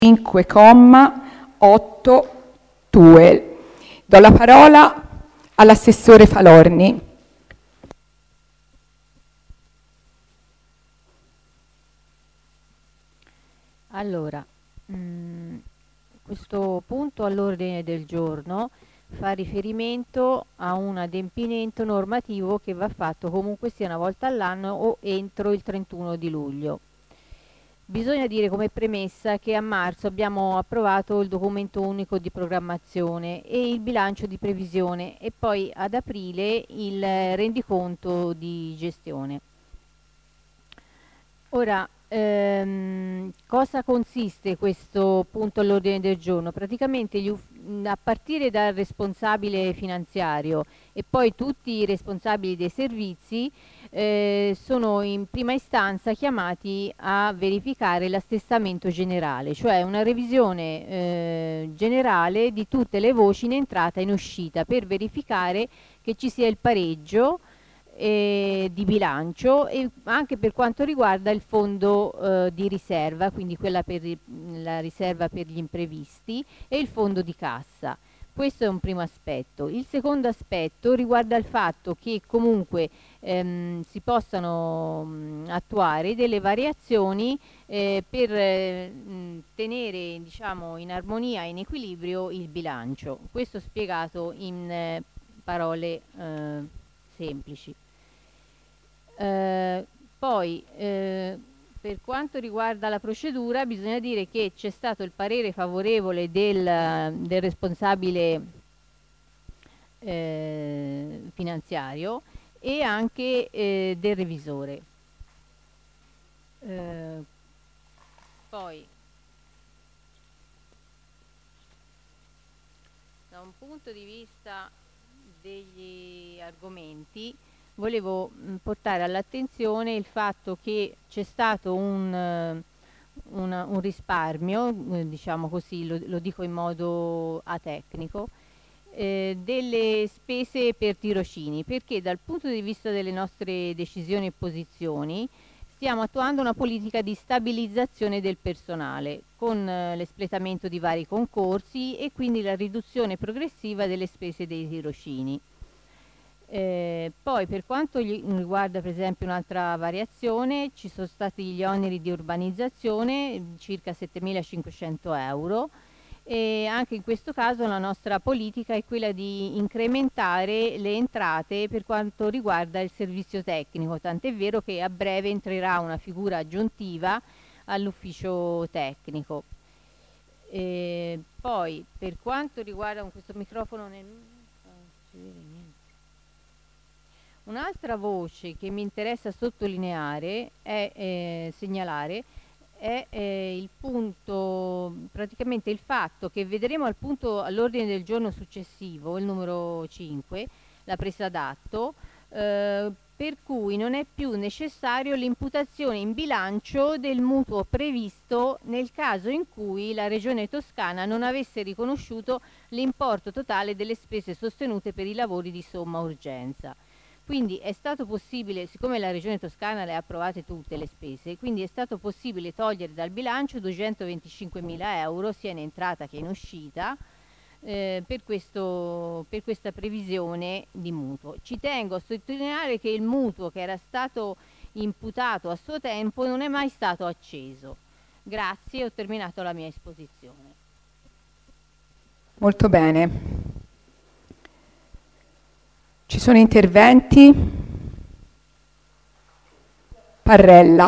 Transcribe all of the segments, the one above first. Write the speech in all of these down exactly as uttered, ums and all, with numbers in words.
cinque comma otto due. Do la parola all'assessore Falorni. Allora, mh, questo punto all'ordine del giorno fa riferimento a un adempimento normativo che va fatto comunque sia una volta all'anno o entro il trentuno di luglio. Bisogna dire come premessa che a marzo abbiamo approvato il documento unico di programmazione e il bilancio di previsione e poi ad aprile il rendiconto di gestione. Ora, ehm, cosa consiste questo punto all'ordine del giorno? Praticamente gli a partire dal responsabile finanziario e poi tutti i responsabili dei servizi eh, sono in prima istanza chiamati a verificare l'assestamento generale, cioè una revisione eh, generale di tutte le voci in entrata e in uscita per verificare che ci sia il pareggio Eh, di bilancio e anche per quanto riguarda il fondo eh, di riserva, quindi quella per la riserva per gli imprevisti e il fondo di cassa. Questo è un primo aspetto. Il secondo aspetto riguarda il fatto che comunque ehm, si possano mh, attuare delle variazioni eh, per eh, mh, tenere, diciamo, in armonia e in equilibrio il bilancio. Questo spiegato in eh, parole eh, semplici. Eh, poi eh, per quanto riguarda la procedura bisogna dire che c'è stato il parere favorevole del, del responsabile eh, finanziario e anche eh, del revisore. Eh, poi da un punto di vista degli argomenti volevo mh, portare all'attenzione il fatto che c'è stato un, uh, una, un risparmio, eh, diciamo così, lo, lo dico in modo atecnico, eh, delle spese per tirocini, perché dal punto di vista delle nostre decisioni e posizioni stiamo attuando una politica di stabilizzazione del personale con eh, l'espletamento di vari concorsi e quindi la riduzione progressiva delle spese dei tirocini. Eh, poi per quanto gli, riguarda per esempio un'altra variazione, ci sono stati gli oneri di urbanizzazione, circa settemilacinquecento euro, e anche in questo caso la nostra politica è quella di incrementare le entrate per quanto riguarda il servizio tecnico, tant'è vero che a breve entrerà una figura aggiuntiva all'ufficio tecnico. E poi per quanto riguarda con questo microfono nel... Un'altra voce che mi interessa sottolineare è eh, segnalare è eh, il punto, praticamente il fatto che vedremo al punto all'ordine del giorno successivo, il numero cinque, la presa d'atto, eh, per cui non è più necessario l'imputazione in bilancio del mutuo previsto nel caso in cui la Regione Toscana non avesse riconosciuto l'importo totale delle spese sostenute per i lavori di somma urgenza. Quindi è stato possibile, siccome la Regione Toscana le ha approvate tutte le spese, quindi è stato possibile togliere dal bilancio duecentoventicinquemila euro sia in entrata che in uscita eh, per, questo, per questa previsione di mutuo. Ci tengo a sottolineare che il mutuo che era stato imputato a suo tempo non è mai stato acceso. Grazie, ho terminato la mia esposizione. Molto bene. Ci sono interventi? Parrella.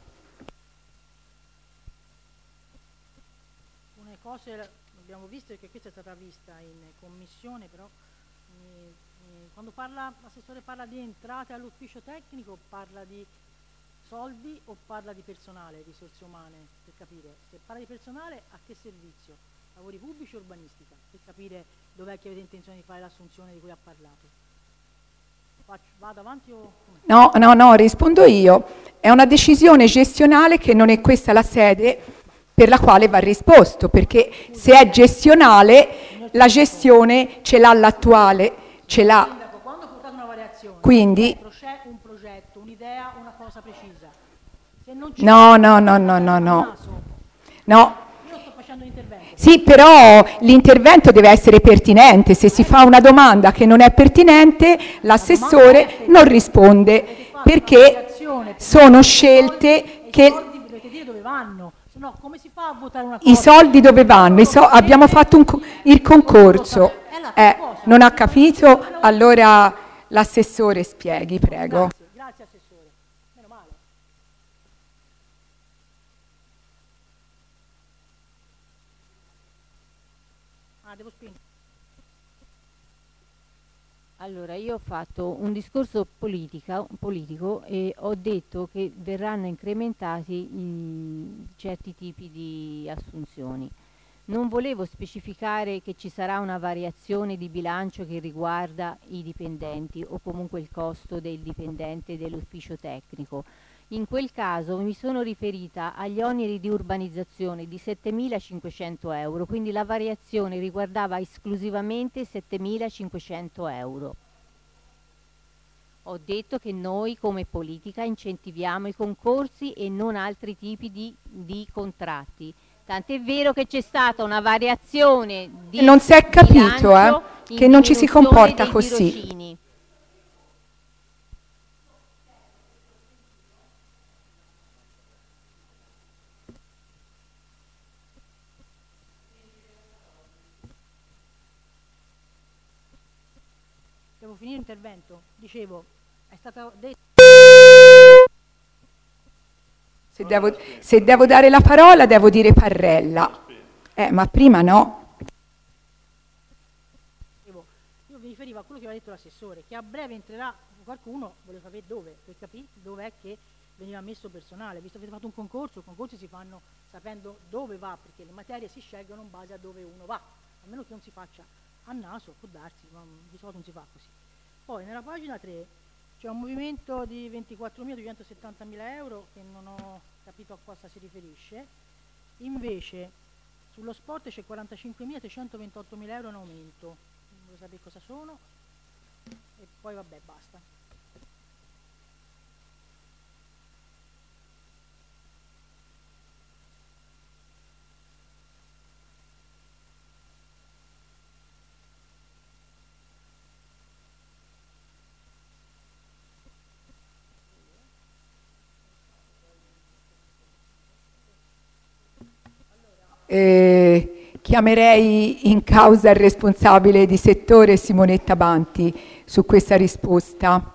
Alcune cose le abbiamo viste perché questa è stata vista in commissione, però mi, mi, quando parla, l'assessore parla di entrate all'ufficio tecnico, parla di soldi o parla di personale, risorse umane, per capire. Se parla di personale, a che servizio? Lavori pubblici o urbanistica? Per capire dov'è che avete intenzione di fare l'assunzione di cui ha parlato. Vado avanti o... No, no, no, rispondo io. È una decisione gestionale che non è questa la sede per la quale va risposto, perché se è gestionale la gestione ce l'ha l'attuale, ce l'ha. Quando portate una variazione, quindi c'è un progetto, un'idea, una cosa precisa. Se non c'è no, no, no, no, no, no. No. Sì, però l'intervento deve essere pertinente. Se si fa una domanda che non è pertinente, l'assessore non risponde, perché sono scelte che... I soldi dovete dire dove vanno, se no come si fa a votare una cosa? I soldi dove vanno? I so- abbiamo fatto un co- il concorso. Eh, non ha capito? Allora l'assessore spieghi, prego. Grazie, grazie assessore. Meno male. Ah, devo spingere. Allora, io ho fatto un discorso politica, politico e ho detto che verranno incrementati i, certi tipi di assunzioni. Non volevo specificare che ci sarà una variazione di bilancio che riguarda i dipendenti o comunque il costo del dipendente dell'ufficio tecnico. In quel caso mi sono riferita agli oneri di urbanizzazione di settemilacinquecento euro, quindi la variazione riguardava esclusivamente settemilacinquecento euro. Ho detto che noi come politica incentiviamo i concorsi e non altri tipi di, di contratti. Tant'è vero che c'è stata una variazione di non si è capito, eh, che non ci si diminuzione comporta dei così. tirocini. Devo finire l'intervento? Dicevo, è stato detto... Se devo, se devo dare la parola devo dire Parrella. Eh, ma prima no. Io mi riferivo a quello che aveva detto l'assessore, che a breve entrerà qualcuno, volevo sapere dove, per capire dov'è che veniva messo personale, visto che avete fatto un concorso, i concorsi si fanno sapendo dove va, perché le materie si scelgono in base a dove uno va, a meno che non si faccia a naso, può darsi, ma di solito non si fa così. Poi nella pagina tre c'è un movimento di ventiquattromila duecentosettantamila euro che non ho capito a cosa si riferisce, invece sullo sport c'è quarantacinquemila trecentoventottomila euro in aumento, voglio sapere cosa sono e poi vabbè basta. Eh, chiamerei in causa il responsabile di settore Simonetta Banti su questa risposta.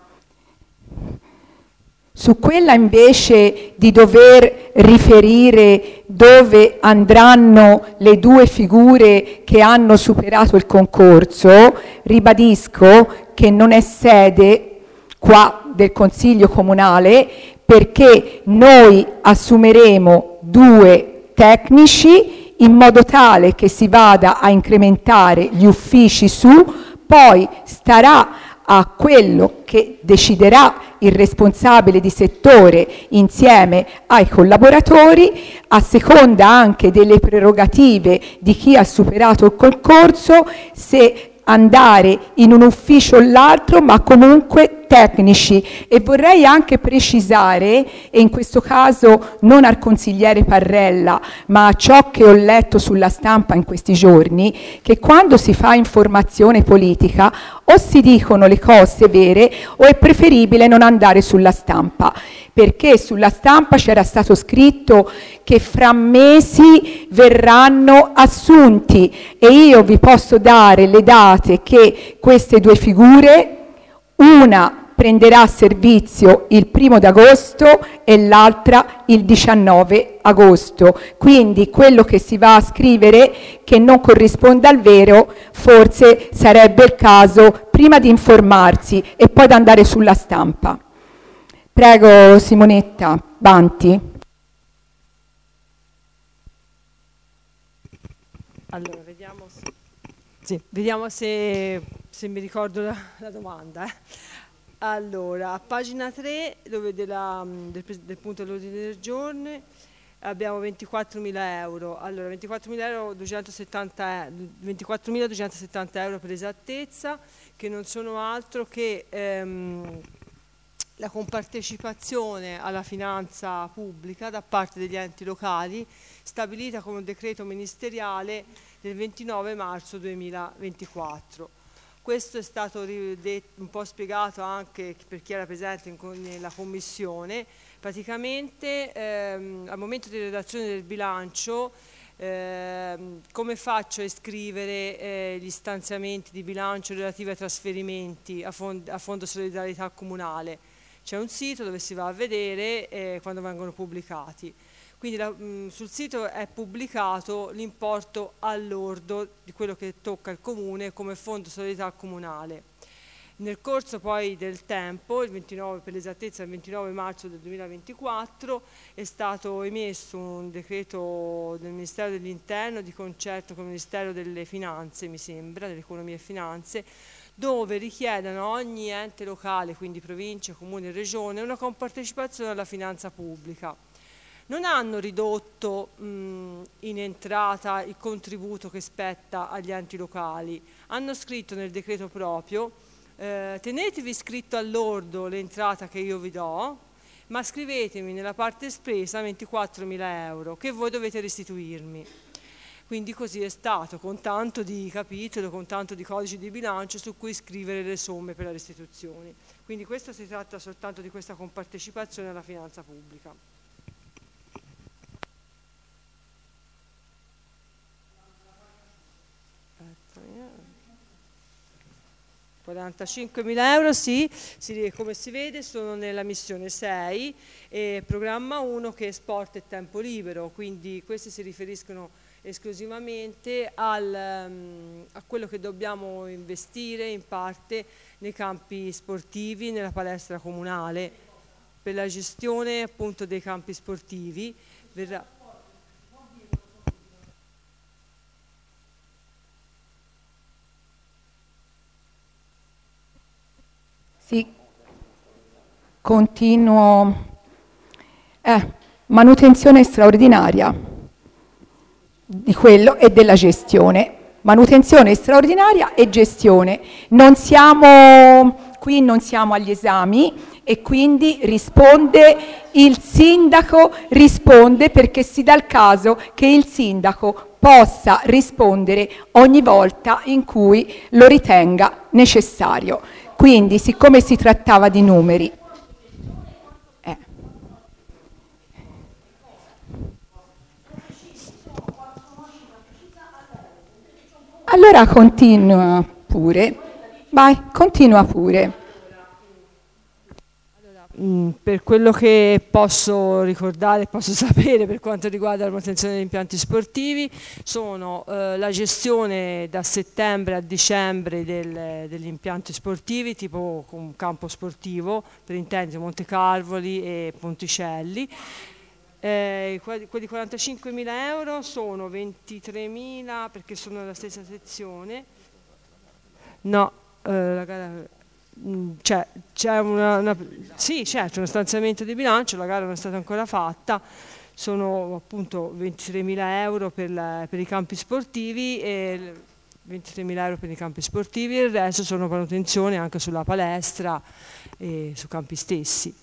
Su quella invece di dover riferire dove andranno le due figure che hanno superato il concorso, ribadisco che non è sede qua del Consiglio Comunale, perché noi assumeremo due tecnici in modo tale che si vada a incrementare gli uffici su, poi starà a quello che deciderà il responsabile di settore insieme ai collaboratori, a seconda anche delle prerogative di chi ha superato il concorso, se andare in un ufficio o l'altro, ma comunque tecnici. E vorrei anche precisare, e in questo caso non al consigliere Parrella, ma a ciò che ho letto sulla stampa in questi giorni, che quando si fa informazione politica o si dicono le cose vere o è preferibile non andare sulla stampa, perché sulla stampa c'era stato scritto che fra mesi verranno assunti e io vi posso dare le date che queste due figure, una prenderà servizio il primo d'agosto e l'altra il diciannove agosto. Quindi quello che si va a scrivere che non corrisponde al vero, forse sarebbe il caso prima di informarsi e poi di andare sulla stampa. Prego Simonetta Banti. Allora, vediamo se, sì, vediamo se, se mi ricordo la, la domanda. Eh. Allora, a pagina tre, dove della, del, del punto dell'ordine del giorno, abbiamo ventiquattromila euro. Allora, ventiquattromila euro, duecentosettanta, ventiquattromila duecentosettanta euro per esattezza, che non sono altro che ehm, la compartecipazione alla finanza pubblica da parte degli enti locali, stabilita con un decreto ministeriale del ventinove marzo duemilaventiquattro. Questo è stato un po' spiegato anche per chi era presente in, nella commissione. Praticamente ehm, al momento di redazione del bilancio, ehm, come faccio a iscrivere eh, gli stanziamenti di bilancio relativi ai trasferimenti a, fond a Fondo Solidarietà Comunale? C'è un sito dove si va a vedere eh, quando vengono pubblicati. Quindi la, mh, sul sito è pubblicato l'importo al lordo di quello che tocca il Comune come Fondo Solidarietà Comunale. Nel corso poi del tempo, il ventinove, per l'esattezza il ventinove marzo del duemilaventiquattro, è stato emesso un decreto del Ministero dell'Interno di concerto con il Ministero delle Finanze, mi sembra, dell'Economia e Finanze, dove richiedono a ogni ente locale, quindi provincia, comune e regione, una compartecipazione alla finanza pubblica. Non hanno ridotto mh, in entrata il contributo che spetta agli enti locali, hanno scritto nel decreto proprio eh, tenetevi scritto al lordo l'entrata che io vi do, ma scrivetemi nella parte spesa ventiquattromila euro che voi dovete restituirmi. Quindi così è stato, con tanto di capitolo, con tanto di codici di bilancio su cui scrivere le somme per la restituzione. Quindi questo si tratta soltanto di questa compartecipazione alla finanza pubblica. quarantacinquemila euro, sì, si, come si vede sono nella missione sei e programma uno che è sport e tempo libero, quindi questi si riferiscono esclusivamente al, um, a quello che dobbiamo investire in parte nei campi sportivi, nella palestra comunale, per la gestione appunto dei campi sportivi. Verrà Sì, continuo. Eh, manutenzione straordinaria di quello e della gestione. Manutenzione straordinaria e gestione. Non siamo, qui non siamo agli esami e quindi risponde il sindaco, risponde perché si dà il caso che il sindaco possa rispondere ogni volta in cui lo ritenga necessario. Quindi, siccome si trattava di numeri, eh. allora continua pure, vai, continua pure. Per quello che posso ricordare, posso sapere per quanto riguarda la manutenzione degli impianti sportivi, sono eh, la gestione da settembre a dicembre del, degli impianti sportivi, tipo un campo sportivo, per intendere Montecarvoli e Ponticelli. Eh, quelli quarantacinquemila euro sono ventitremila perché sono nella stessa sezione. No, eh, la gara... C'è, c'è una, una, sì, certo, uno stanziamento di bilancio, la gara non è stata ancora fatta, sono appunto ventitremila euro per, la, per i campi sportivi e ventitremila euro per i campi sportivi e il resto sono manutenzione anche sulla palestra e sui campi stessi.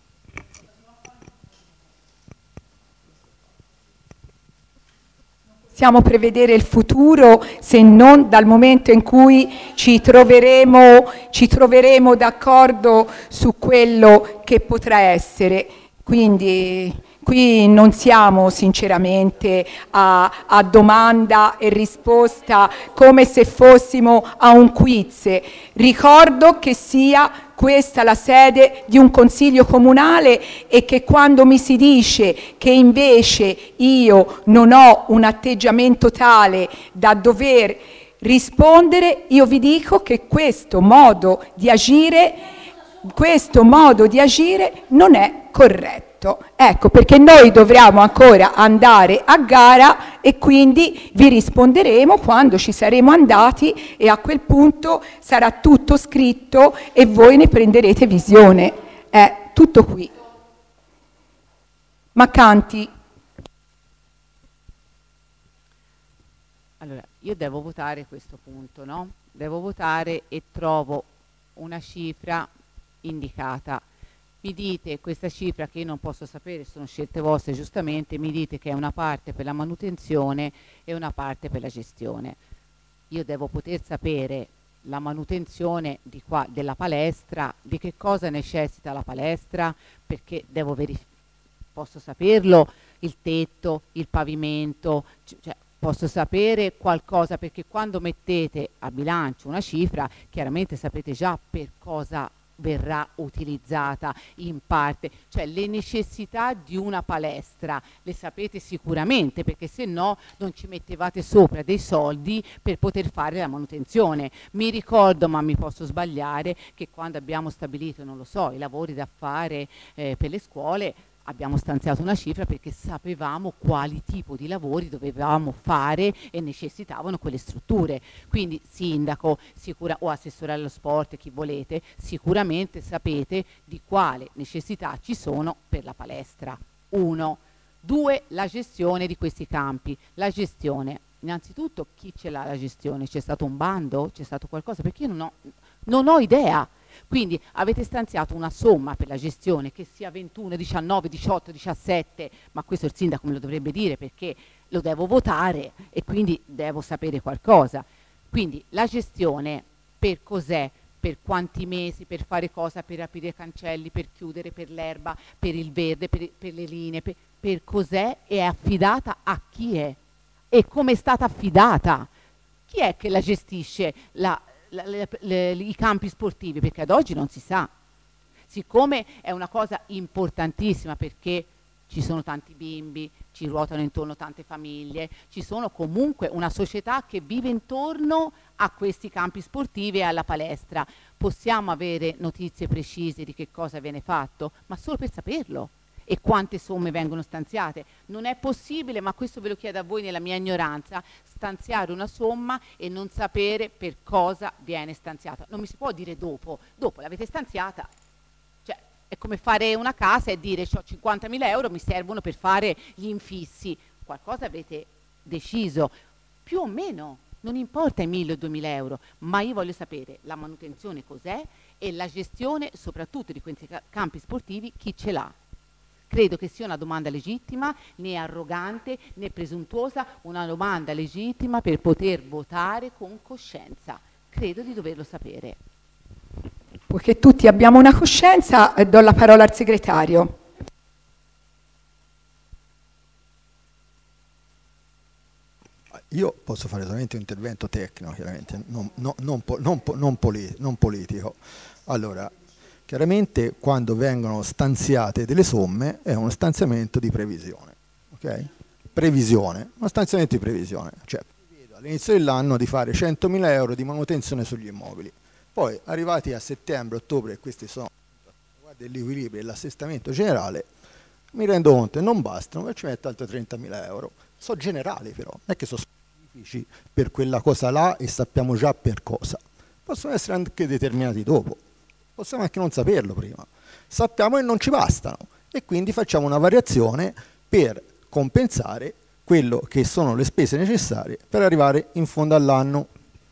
Possiamo prevedere il futuro se non dal momento in cui ci troveremo, ci troveremo d'accordo su quello che potrà essere. Quindi qui non siamo sinceramente a, a domanda e risposta come se fossimo a un quiz. Ricordo che sia questa la sede di un consiglio comunale e che quando mi si dice che invece io non ho un atteggiamento tale da dover rispondere, io vi dico che questo modo di agire, questo modo di agire non è corretto. Ecco, perché noi dovremo ancora andare a gara e quindi vi risponderemo quando ci saremo andati e a quel punto sarà tutto scritto e voi ne prenderete visione. È tutto qui. Maccanti. Allora, io devo votare questo punto, no? Devo votare e trovo una cifra indicata mi dite questa cifra che io non posso sapere, sono scelte vostre giustamente, mi dite che è una parte per la manutenzione e una parte per la gestione. Io devo poter sapere la manutenzione di qua, della palestra, di che cosa necessita la palestra, perché devo verificare, posso saperlo, il tetto, il pavimento, cioè posso sapere qualcosa, perché quando mettete a bilancio una cifra, chiaramente sapete già per cosa verrà utilizzata in parte, cioè le necessità di una palestra le sapete sicuramente, perché se no non ci mettevate sopra dei soldi per poter fare la manutenzione. Mi ricordo, ma mi posso sbagliare, che quando abbiamo stabilito, non lo so, i lavori da fare eh, per le scuole, abbiamo stanziato una cifra perché sapevamo quali tipo di lavori dovevamo fare e necessitavano quelle strutture. Quindi sindaco sicura, o assessore allo sport, chi volete, sicuramente sapete di quale necessità ci sono per la palestra. Uno. Due, la gestione di questi campi. La gestione, innanzitutto chi ce l'ha la gestione? C'è stato un bando? C'è stato qualcosa? Perché io non ho, non ho idea. Quindi avete stanziato una somma per la gestione, che sia ventuno, diciannove, diciotto, diciassette, ma questo il sindaco me lo dovrebbe dire perché lo devo votare e quindi devo sapere qualcosa. Quindi la gestione per cos'è? Per quanti mesi, per fare cosa, per aprire i cancelli, per chiudere, per l'erba, per il verde, per, per le linee, per, per cos'è e è affidata a chi è e come è stata affidata. Chi è che la gestisce la Le, le, le, i campi sportivi? Perché ad oggi non si sa, siccome è una cosa importantissima, perché ci sono tanti bimbi, ci ruotano intorno tante famiglie, ci sono comunque una società che vive intorno a questi campi sportivi e alla palestra. Possiamo avere notizie precise di che cosa viene fatto, ma solo per saperlo, e quante somme vengono stanziate. Non è possibile, ma questo ve lo chiedo a voi nella mia ignoranza, stanziare una somma e non sapere per cosa viene stanziata. Non mi si può dire dopo, dopo l'avete stanziata. Cioè, è come fare una casa e dire ho cinquantamila euro, mi servono per fare gli infissi. Qualcosa avete deciso, più o meno, non importa i mille o duemila euro, ma io voglio sapere la manutenzione cos'è e la gestione soprattutto di questi campi sportivi chi ce l'ha. Credo che sia una domanda legittima, né arrogante né presuntuosa, una domanda legittima per poter votare con coscienza. Credo di doverlo sapere. Poiché tutti abbiamo una coscienza, do la parola al segretario. Io posso fare solamente un intervento tecnico, chiaramente, non, no, non, po- non, po- non, poli- non politico. Allora, chiaramente quando vengono stanziate delle somme è uno stanziamento di previsione, ok? Previsione, uno stanziamento di previsione, cioè all'inizio dell'anno di fare centomila euro di manutenzione sugli immobili, poi arrivati a settembre, ottobre, e questi sono l'equilibrio e l'assestamento generale, mi rendo conto che non bastano e ci metto altri trentamila euro. Sono generali però, non è che sono specifici per quella cosa là e sappiamo già per cosa, possono essere anche determinati dopo. Possiamo anche non saperlo prima, sappiamo che non ci bastano e quindi facciamo una variazione per compensare quello che sono le spese necessarie per arrivare in fondo all'anno.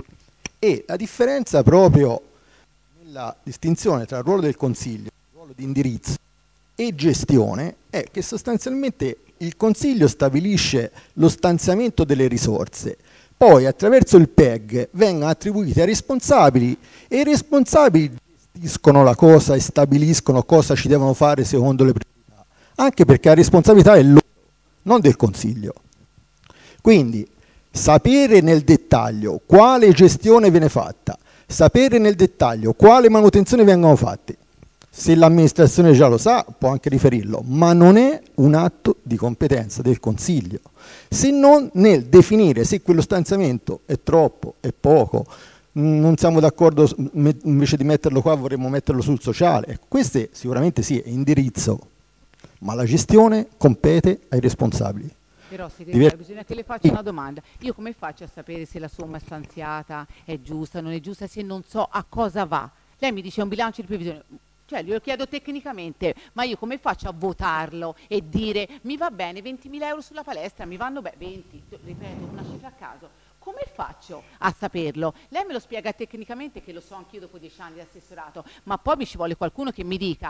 E la differenza proprio nella distinzione tra il ruolo del Consiglio, il ruolo di indirizzo e gestione è che sostanzialmente il Consiglio stabilisce lo stanziamento delle risorse, poi attraverso il P E G vengono attribuite ai responsabili e i responsabili gestiscono la cosa e stabiliscono cosa ci devono fare secondo le priorità, anche perché la responsabilità è loro, non del Consiglio. Quindi sapere nel dettaglio quale gestione viene fatta, sapere nel dettaglio quale manutenzione vengono fatte, se l'amministrazione già lo sa può anche riferirlo, ma non è un atto di competenza del Consiglio, se non nel definire se quello stanziamento è troppo, è poco, non siamo d'accordo, invece di metterlo qua vorremmo metterlo sul sociale. Questo sicuramente sì, è indirizzo, ma la gestione compete ai responsabili. Però segretario, Diver- bisogna che le faccia una domanda. Io come faccio a sapere se la somma stanziata è giusta, non è giusta, se non so a cosa va? Lei mi dice un bilancio di previsione, cioè glielo chiedo tecnicamente, ma io come faccio a votarlo e dire mi va bene ventimila euro sulla palestra, mi vanno bene venti, ripeto, una cifra a caso. Come faccio a saperlo? Lei me lo spiega tecnicamente, che lo so anch'io dopo dieci anni di assessorato, ma poi mi ci vuole qualcuno che mi dica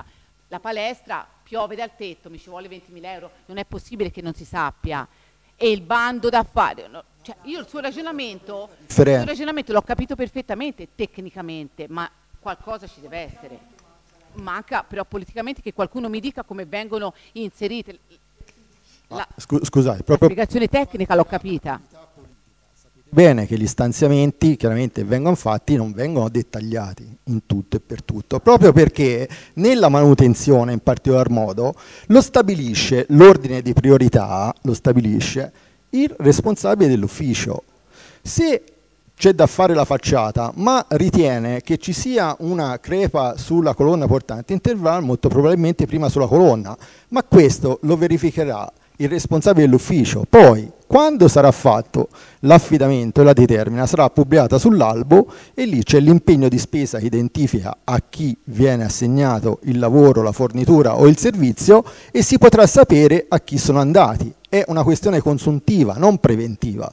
la palestra piove dal tetto, mi ci vuole ventimila euro, non è possibile che non si sappia. E il bando da fare, no, cioè io il suo ragionamento, il suo ragionamento l'ho capito perfettamente tecnicamente, ma qualcosa ci deve essere. Manca però politicamente che qualcuno mi dica come vengono inserite. La, Scu- scusate, la proprio spiegazione tecnica l'ho capita. bene che gli stanziamenti chiaramente vengono fatti, non vengono dettagliati in tutto e per tutto, proprio perché nella manutenzione in particolar modo lo stabilisce l'ordine di priorità, lo stabilisce il responsabile dell'ufficio. Se c'è da fare la facciata, ma ritiene che ci sia una crepa sulla colonna portante, interverrà molto probabilmente prima sulla colonna, ma questo lo verificherà il responsabile dell'ufficio. Poi, quando sarà fatto l'affidamento e la determina, sarà pubblicata sull'albo e lì c'è l'impegno di spesa che identifica a chi viene assegnato il lavoro, la fornitura o il servizio e si potrà sapere a chi sono andati. È una questione consuntiva, non preventiva.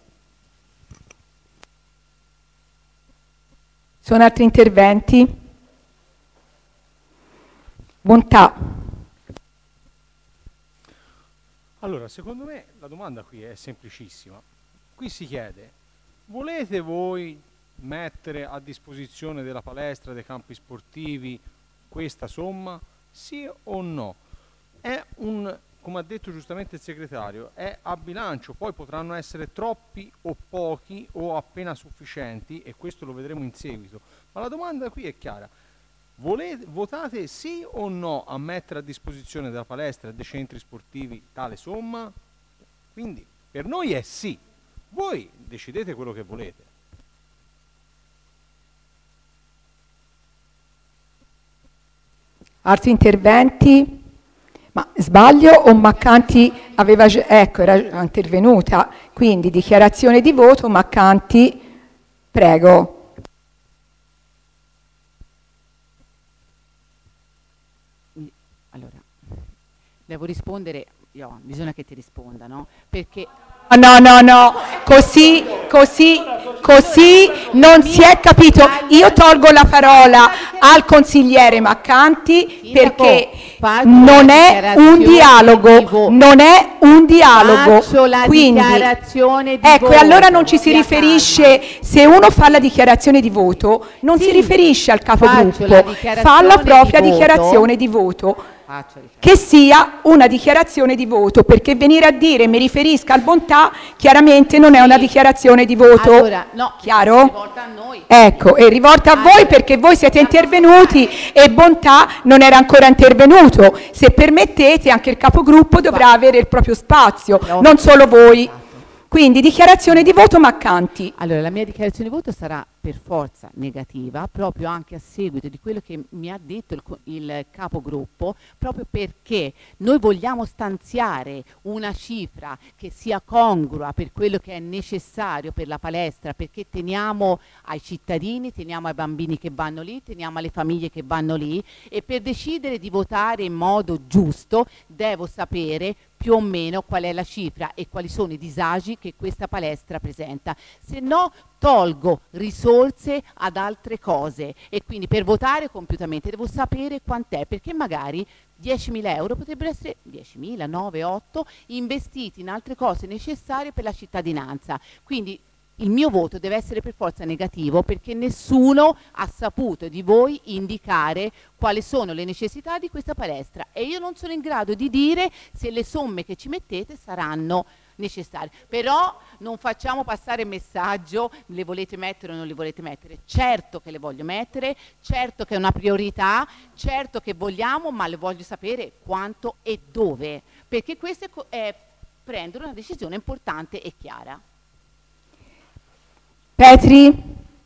Sono altri interventi? Bontà. Allora, secondo me la domanda qui è semplicissima. Qui si chiede, volete voi mettere a disposizione della palestra, dei campi sportivi, questa somma? Sì o no? È un, come ha detto giustamente il segretario, è a bilancio, poi potranno essere troppi o pochi o appena sufficienti e questo lo vedremo in seguito. Ma la domanda qui è chiara. Volete, votate sì o no a mettere a disposizione della palestra e dei centri sportivi tale somma? Quindi per noi è sì, voi decidete quello che volete. Altri interventi? Ma sbaglio o Maccanti aveva, ecco, era intervenuta, quindi dichiarazione di voto, Maccanti, prego. Allora, devo rispondere, io, bisogna che ti risponda, no? Perché... No, no, no, così, così, così non si è capito. Io tolgo la parola al consigliere Maccanti perché non è un dialogo, non è un dialogo. Quindi, ecco, e allora non ci si riferisce, se uno fa la dichiarazione di voto, non si riferisce al capogruppo, fa la propria dichiarazione di voto. Che sia una dichiarazione di voto, perché venire a dire mi riferisca al Bontà chiaramente non è una dichiarazione di voto. Allora, no, chiaro? È rivolta a noi. Ecco, è rivolta a allora, voi perché voi siete intervenuti e Bontà non era ancora intervenuto. Se permettete, anche il capogruppo dovrà avere il proprio spazio, no, non solo voi. Quindi dichiarazione di voto Maccanti. Allora, la mia dichiarazione di voto sarà per forza negativa, proprio anche a seguito di quello che mi ha detto il, il capogruppo, proprio perché noi vogliamo stanziare una cifra che sia congrua per quello che è necessario per la palestra, perché teniamo ai cittadini, teniamo ai bambini che vanno lì, teniamo alle famiglie che vanno lì, e per decidere di votare in modo giusto devo sapere più o meno qual è la cifra e quali sono i disagi che questa palestra presenta. Se no tolgo risorse ad altre cose e quindi per votare compiutamente devo sapere quant'è, perché magari diecimila euro potrebbero essere diecimila, nove, otto investiti in altre cose necessarie per la cittadinanza. Quindi il mio voto deve essere per forza negativo, perché nessuno ha saputo di voi indicare quali sono le necessità di questa palestra e io non sono in grado di dire se le somme che ci mettete saranno necessarie. Però non facciamo passare il messaggio le volete mettere o non le volete mettere. Certo che le voglio mettere, certo che è una priorità, certo che vogliamo, ma le voglio sapere quanto e dove, perché questo è, è prendere una decisione importante e chiara. Petri?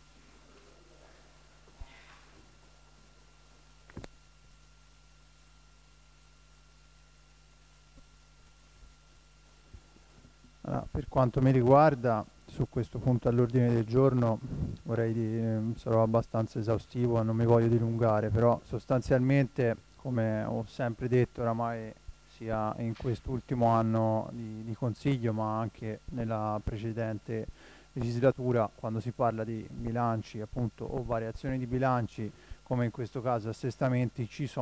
Allora, per quanto mi riguarda, su questo punto all'ordine del giorno vorrei dire, sarò abbastanza esaustivo, non mi voglio dilungare, però sostanzialmente, come ho sempre detto oramai sia in quest'ultimo anno di, di consiglio ma anche nella precedente legislatura, quando si parla di bilanci appunto o variazioni di bilanci, come in questo caso assestamenti, ci sono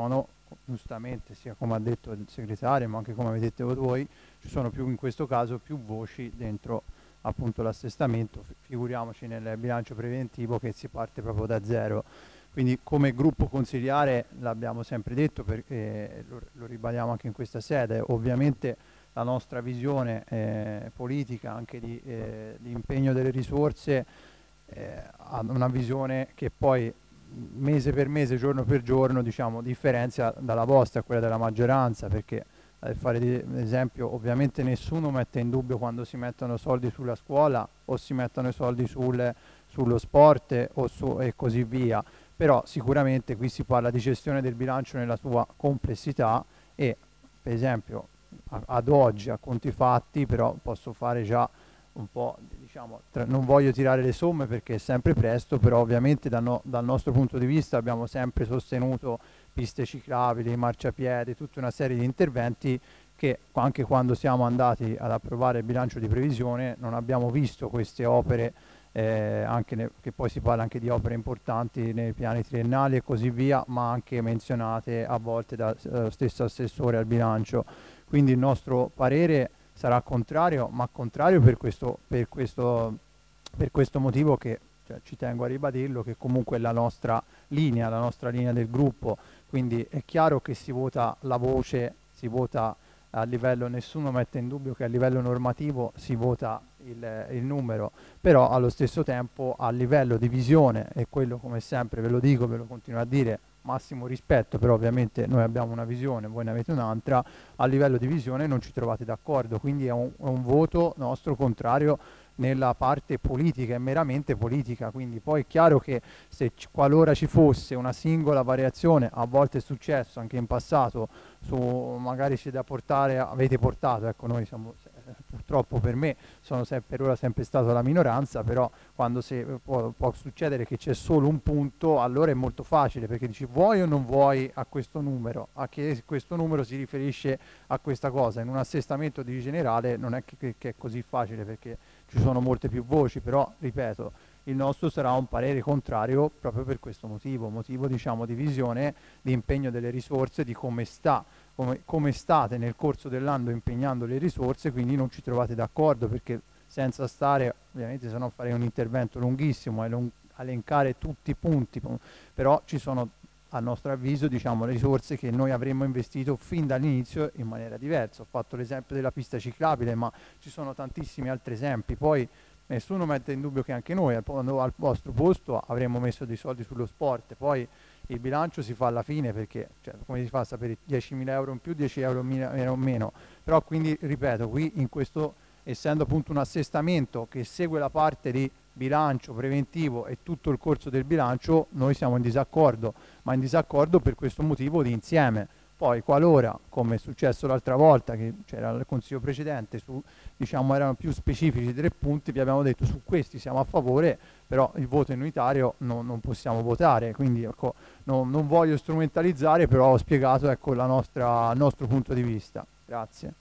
giustamente, sia come ha detto il segretario, ma anche come avete detto voi, ci sono più, in questo caso, più voci dentro appunto l'assestamento, figuriamoci nel bilancio preventivo che si parte proprio da zero. Quindi come gruppo consiliare l'abbiamo sempre detto, perché lo, lo ribadiamo anche in questa sede, ovviamente la nostra visione eh, politica anche di, eh, di impegno delle risorse eh, ha una visione che poi mese per mese, giorno per giorno, diciamo, differenzia dalla vostra, quella della maggioranza, perché per fare un esempio, ovviamente nessuno mette in dubbio quando si mettono soldi sulla scuola o si mettono i soldi sul, sullo sport o su, e così via, però sicuramente qui si parla di gestione del bilancio nella sua complessità e per esempio a, ad oggi a conti fatti, però posso fare già un po', diciamo, tra, non voglio tirare le somme perché è sempre presto, però ovviamente dal, no, dal nostro punto di vista abbiamo sempre sostenuto piste ciclabili, marciapiedi, tutta una serie di interventi che anche quando siamo andati ad approvare il bilancio di previsione non abbiamo visto queste opere, eh, anche ne, che poi si parla anche di opere importanti nei piani triennali e così via, ma anche menzionate a volte dallo eh, stesso assessore al bilancio. Quindi il nostro parere sarà contrario, ma contrario per questo, per questo, per questo motivo che, cioè, ci tengo a ribadirlo, che comunque è la nostra linea, la nostra linea del gruppo. Quindi è chiaro che si vota la voce, si vota a livello, nessuno mette in dubbio che a livello normativo si vota il, il numero, però allo stesso tempo a livello di visione, e quello come sempre ve lo dico, ve lo continuo a dire, massimo rispetto, però ovviamente noi abbiamo una visione, voi ne avete un'altra, a livello di visione non ci trovate d'accordo, quindi è un, è un voto nostro contrario nella parte politica, è meramente politica, quindi poi è chiaro che se c- qualora ci fosse una singola variazione, a volte è successo anche in passato, su magari c'è da portare, avete portato, ecco noi siamo, eh, purtroppo per me sono sempre, per ora sempre stato la minoranza, però quando se, può, può succedere che c'è solo un punto, allora è molto facile, perché dici vuoi o non vuoi a questo numero, a che questo numero si riferisce a questa cosa, in un assestamento di generale non è che, che, che è così facile, perché ci sono molte più voci, però ripeto, il nostro sarà un parere contrario proprio per questo motivo, motivo diciamo di visione, di impegno delle risorse, di come sta, come, come state nel corso dell'anno impegnando le risorse, quindi non ci trovate d'accordo, perché senza stare, ovviamente se no farei un intervento lunghissimo e elencare tutti i punti, però ci sono a nostro avviso diciamo le risorse che noi avremmo investito fin dall'inizio in maniera diversa. Ho fatto l'esempio della pista ciclabile, ma ci sono tantissimi altri esempi. Poi nessuno mette in dubbio che anche noi al, al vostro posto avremmo messo dei soldi sullo sport, poi il bilancio si fa alla fine, perché cioè, come si fa a sapere diecimila euro in più, dieci euro in meno, però quindi ripeto, qui in questo, essendo appunto un assestamento che segue la parte di bilancio preventivo e tutto il corso del bilancio, noi siamo in disaccordo, ma in disaccordo per questo motivo di insieme. Poi qualora, come è successo l'altra volta, che c'era il consiglio precedente, su, diciamo erano più specifici tre punti, vi abbiamo detto su questi siamo a favore, però il voto in unitario no, non possiamo votare, quindi ecco, no, non voglio strumentalizzare, però ho spiegato ecco, la nostra, il nostro punto di vista. Grazie.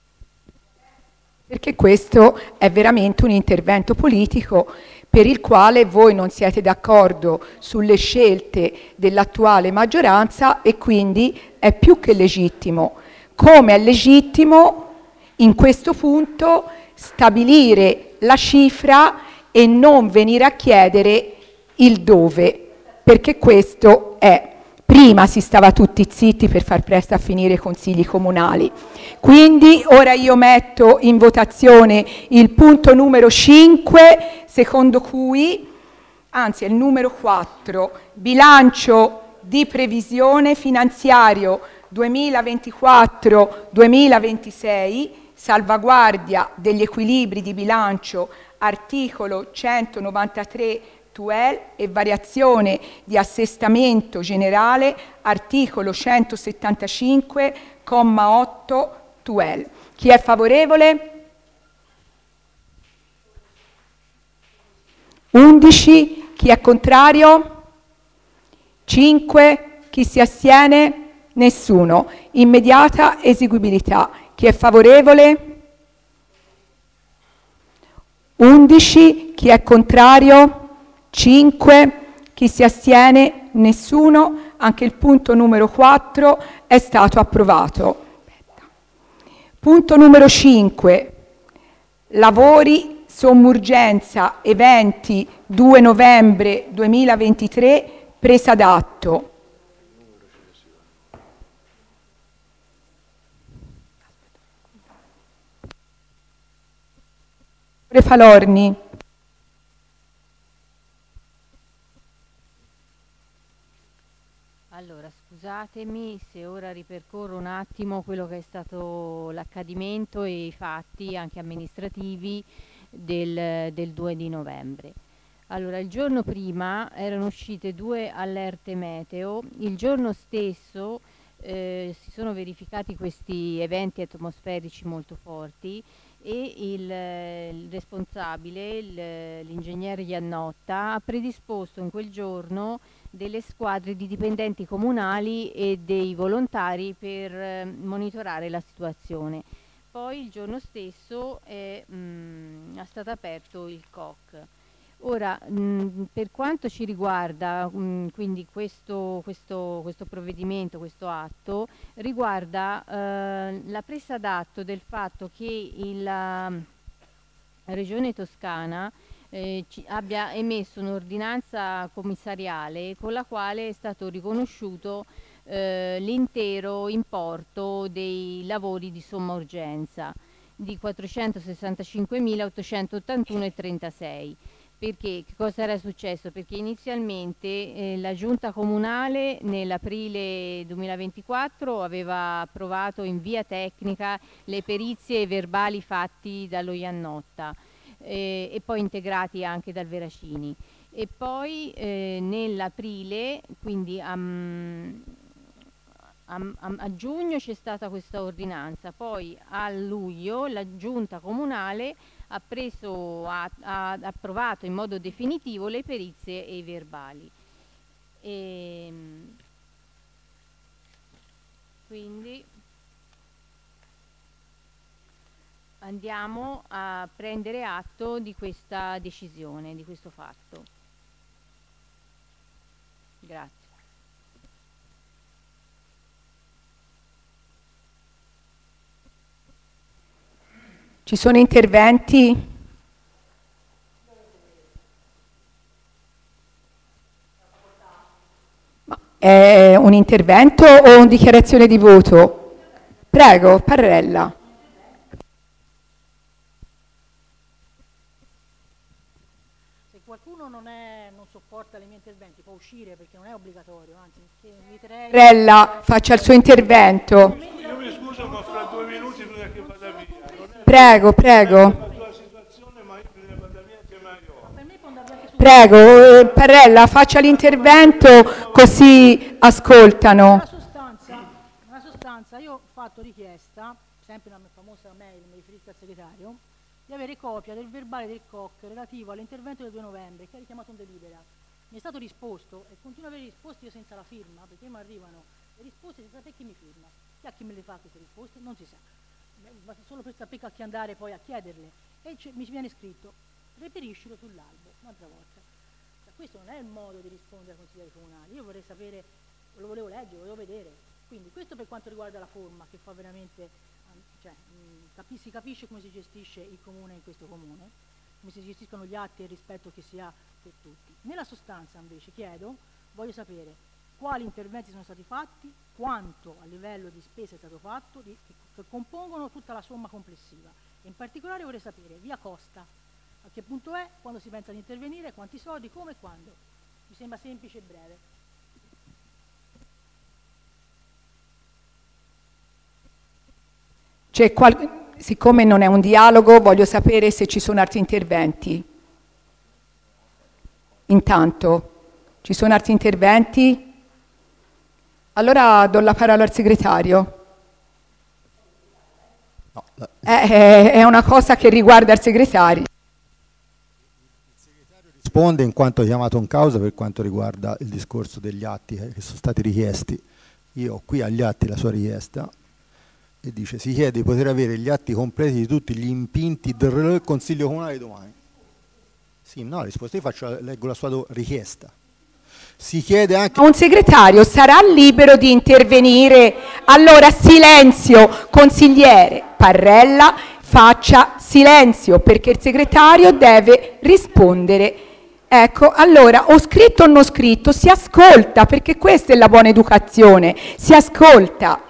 Perché questo è veramente un intervento politico per il quale voi non siete d'accordo sulle scelte dell'attuale maggioranza e quindi è più che legittimo. Come è legittimo in questo punto stabilire la cifra e non venire a chiedere il dove, perché questo è. Prima si stava tutti zitti per far presto a finire i consigli comunali. Quindi ora io metto in votazione il punto numero cinque, secondo cui, anzi è il numero quattro, bilancio di previsione finanziario duemilaventiquattro duemilaventisei, salvaguardia degli equilibri di bilancio, articolo centonovantatré T U E L e variazione di assestamento generale, articolo centosettantacinque, comma otto T U E L. Chi è favorevole? undici. Chi è contrario? cinque. Chi si astiene? Nessuno. Immediata eseguibilità. Chi è favorevole? undici. Chi è contrario? cinque. Chi si astiene? Nessuno. anche il punto numero quattro è stato approvato. Punto numero cinque, lavori, somma urgenza, eventi due novembre duemilaventitré, presa d'atto. Falorni. Allora, scusatemi se ora ripercorro un attimo quello che è stato l'accadimento e i fatti anche amministrativi del, del due di novembre. Allora, il giorno prima erano uscite due allerte meteo, il giorno stesso eh, si sono verificati questi eventi atmosferici molto forti e il, il responsabile, il, l'ingegnere Iannotta, ha predisposto in quel giorno delle squadre di dipendenti comunali e dei volontari per eh, monitorare la situazione. Poi il giorno stesso è, mh, è stato aperto il C O C. Ora, mh, per quanto ci riguarda, mh, quindi questo, questo, questo provvedimento, questo atto, riguarda eh, la presa d'atto del fatto che il, la Regione Toscana eh, ci abbia emesso un'ordinanza commissariale con la quale è stato riconosciuto eh, l'intero importo dei lavori di somma urgenza di quattrocentosessantacinquemilaottocentottantuno virgola trentasei. Perché che cosa era successo? Perché inizialmente eh, la giunta comunale nell'aprile duemilaventiquattro aveva approvato in via tecnica le perizie e i verbali fatti dallo Iannotta eh, e poi integrati anche dal Veracini. E poi eh, nell'aprile, quindi um, A, a, a giugno c'è stata questa ordinanza, poi a luglio la giunta comunale ha preso, ha, ha approvato in modo definitivo le perizie e i verbali. E, quindi andiamo a prendere atto di questa decisione, di questo fatto. Grazie. Ci sono interventi? Ma è un intervento o una dichiarazione di voto? Prego, Parrella. Se qualcuno non, è, non sopporta i miei interventi può uscire perché non è obbligatorio, anzi che inviterei... Parrella, faccia il suo intervento. Io mi scuso ma fra due minuti prima che vada via. Prego, prego. Prego, Parrella, faccia l'intervento così ascoltano. Nella sostanza, nella sostanza io ho fatto richiesta, sempre una famosa mail, mi riferisco al segretario, di avere copia del verbale del C O C relativo all'intervento del due novembre che ha richiamato un delibera. Mi è stato risposto e continuo ad avere risposte io senza la firma, perché mi arrivano le risposte senza sapere chi mi firma. Chi ha chi me le fa queste risposte? Non si sa. Ma solo per sapere a chi andare poi a chiederle. E mi viene scritto, reperiscilo sull'albo, un'altra volta. Cioè, questo non è il modo di rispondere ai consiglieri comunali. Io vorrei sapere, lo volevo leggere, lo volevo vedere. Quindi questo per quanto riguarda la forma, che fa veramente, cioè, mh, capi, si capisce come si gestisce il comune in questo comune, come si gestiscono gli atti e il rispetto che si ha per tutti. Nella sostanza invece chiedo, voglio sapere quali interventi sono stati fatti, quanto a livello di spesa è stato fatto, di, che, che compongono tutta la somma complessiva. E in particolare vorrei sapere via Costa, a che punto è, quando si pensa di intervenire, quanti soldi, come e quando. Mi sembra semplice e breve. C'è qual- siccome non è un dialogo, voglio sapere se ci sono altri interventi. Intanto, ci sono altri interventi? Allora do la parola al segretario. No, la... è, è una cosa che riguarda il segretario. Il segretario risponde in quanto chiamato in causa per quanto riguarda il discorso degli atti che sono stati richiesti. Io ho qui agli atti la sua richiesta e dice si chiede di poter avere gli atti completi di tutti gli impinti del Consiglio Comunale domani. Sì, no, la risposta io faccio, leggo la sua richiesta. Si chiede anche... Un segretario sarà libero di intervenire. Allora silenzio, consigliere Parrella, faccia silenzio perché il segretario deve rispondere. Ecco, allora, o scritto o non scritto, si ascolta, perché questa è la buona educazione, si ascolta.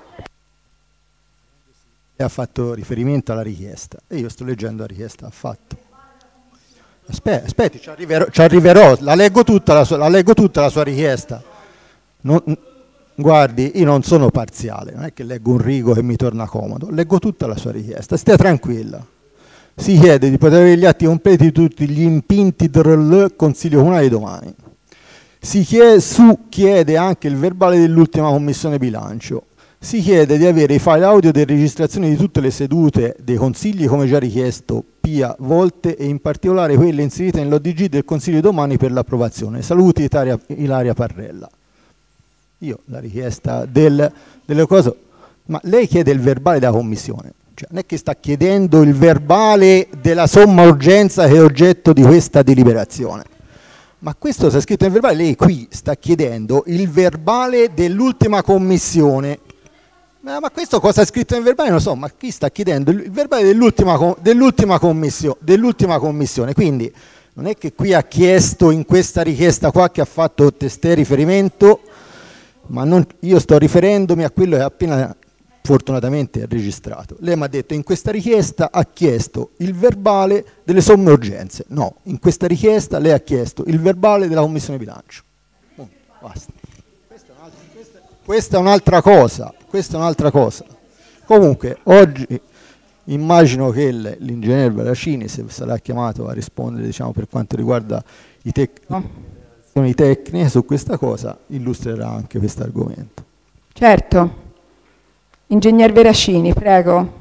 Ha fatto riferimento alla richiesta e io sto leggendo la richiesta, ha fatto. Aspetti, aspetti, ci arriverò, ci arriverò, la leggo tutta la sua, la leggo tutta la sua richiesta. Non, guardi, io non sono parziale, non è che leggo un rigo che mi torna comodo, leggo tutta la sua richiesta, stia tranquilla. Si chiede di poter avere gli atti completi di tutti gli impinti del Consiglio Comunale di domani. Si chiede, su, chiede anche il verbale dell'ultima commissione bilancio. Si chiede di avere i file audio delle registrazioni di tutte le sedute dei consigli, come già richiesto Pia volte, e in particolare quelle inserite nell'O D G del Consiglio di domani per l'approvazione. Saluti Italia, Ilaria Parrella. Io la richiesta del, delle cose... Ma lei chiede il verbale della commissione. Cioè, non è che sta chiedendo il verbale della somma urgenza che è oggetto di questa deliberazione. Ma questo sta scritto nel verbale, lei qui sta chiedendo il verbale dell'ultima commissione. Ma, ma questo cosa è scritto nel verbale? Non so, ma qui sta chiedendo il verbale dell'ultima, dell'ultima, commissione, dell'ultima commissione. Quindi non è che qui ha chiesto in questa richiesta qua che ha fatto testé riferimento, ma non, io sto riferendomi a quello che ha appena fortunatamente registrato. Lei mi ha detto in questa richiesta ha chiesto il verbale delle somme urgenze. No, in questa richiesta lei ha chiesto il verbale della commissione bilancio. Oh, basta. Questa è un'altra, questa, questa è un'altra cosa. Questa è un'altra cosa. Comunque oggi immagino che l'ingegnere Veracini, se sarà chiamato a rispondere, diciamo, per quanto riguarda i tecnici tecniche su questa cosa, illustrerà anche questo argomento. Certo. Ingegner Veracini, prego.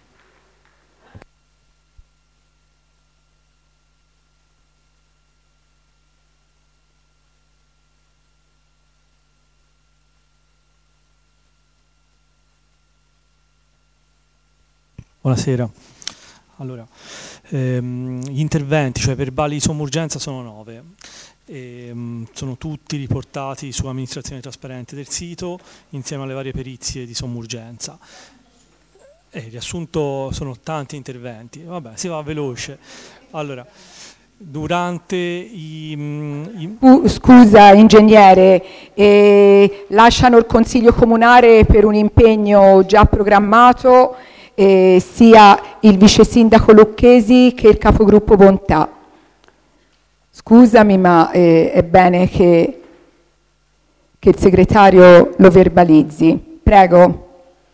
Buonasera. Allora, ehm, gli interventi, cioè verbali di somma urgenza, sono nove. E, sono tutti riportati su amministrazione trasparente del sito insieme alle varie perizie di somma urgenza. E il riassunto sono tanti interventi, vabbè, si va veloce. Allora, durante i... i... Scusa ingegnere, eh, lasciano il Consiglio Comunale per un impegno già programmato eh, sia il vice sindaco Lucchesi che il capogruppo Bontà. Scusami, ma eh, è bene che, che il segretario lo verbalizzi. Prego.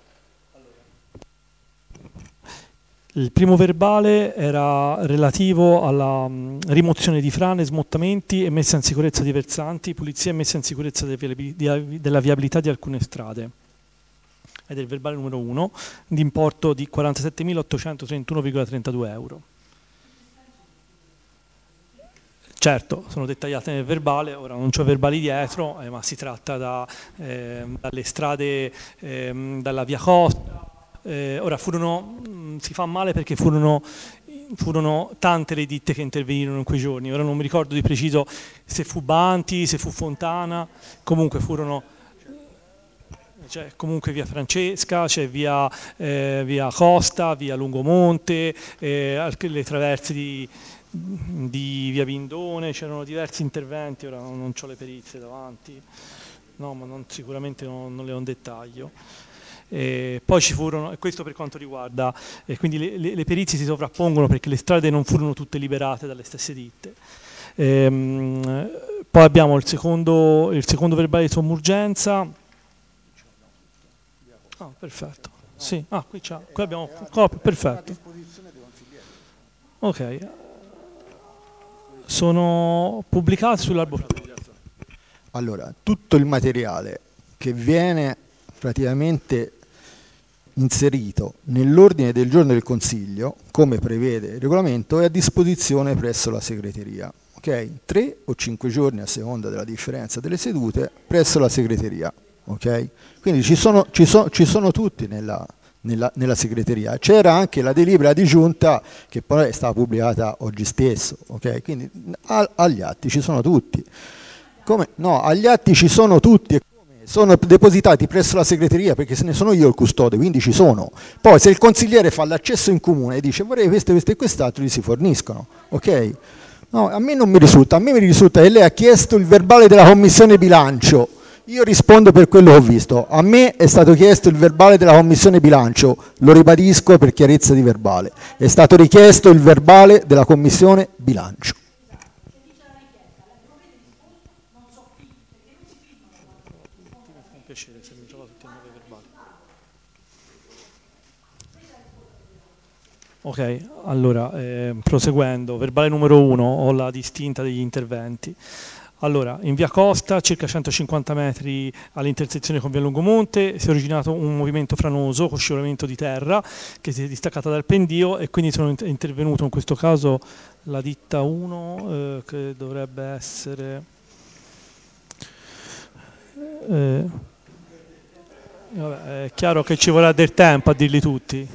Il primo verbale era relativo alla um, rimozione di frane, smottamenti e messa in sicurezza di versanti, pulizia e messa in sicurezza de viabil di, della viabilità di alcune strade. Ed è il verbale numero uno, di importo di quarantasettemila ottocentotrentuno virgola trentadue euro. Certo, sono dettagliate nel verbale, ora non c'ho verbali dietro, eh, ma si tratta da, eh, dalle strade, eh, dalla via Costa. Eh, ora furono, mh, si fa male perché furono, furono tante le ditte che intervenirono in quei giorni, ora non mi ricordo di preciso se fu Banti, se fu Fontana, comunque furono, cioè, comunque via Francesca, c'è cioè via, eh, via Costa, via Lungomonte, eh, le traverse di... di via Vindone, c'erano diversi interventi, ora non ho le perizie davanti, no, ma non, sicuramente non, non le ho in dettaglio. E poi ci furono, e questo per quanto riguarda, e quindi le, le, le perizie si sovrappongono perché le strade non furono tutte liberate dalle stesse ditte. Ehm, poi abbiamo il secondo, il secondo verbale di somma urgenza. Ah, perfetto. Sì, ah, qui c'è, qui abbiamo copia, perfetto. Ok. Sono pubblicati sull'albo. Allora, tutto il materiale che viene praticamente inserito nell'ordine del giorno del Consiglio, come prevede il regolamento, è a disposizione presso la segreteria. Ok? Tre o cinque giorni a seconda della differenza delle sedute presso la segreteria. Ok? Quindi ci sono, ci sono, ci sono tutti nella, nella, nella segreteria. C'era anche la delibera di giunta che poi è stata pubblicata oggi stesso. Ok? Quindi a, agli atti ci sono tutti. Come? No, agli atti ci sono tutti e come? Sono depositati presso la segreteria perché se ne sono io il custode, quindi ci sono. Poi se il consigliere fa l'accesso in comune e dice vorrei questo, questo e quest'altro, gli si forniscono, ok? No, a me non mi risulta, a me mi risulta che lei ha chiesto il verbale della commissione bilancio, io rispondo per quello che ho visto, a me è stato chiesto il verbale della commissione bilancio, lo ribadisco per chiarezza di verbale, è stato richiesto il verbale della commissione bilancio. Piacere se mi trova tutti i nuovi verbali. Ok, allora, eh, proseguendo, verbale numero uno, ho la distinta degli interventi. Allora, in via Costa, circa centocinquanta metri all'intersezione con via Lungomonte, si è originato un movimento franoso con scivolamento di terra che si è distaccata dal pendio e quindi sono intervenuto in questo caso la ditta uno eh, che dovrebbe essere... Eh, vabbè, è chiaro che ci vorrà del tempo a dirli tutti.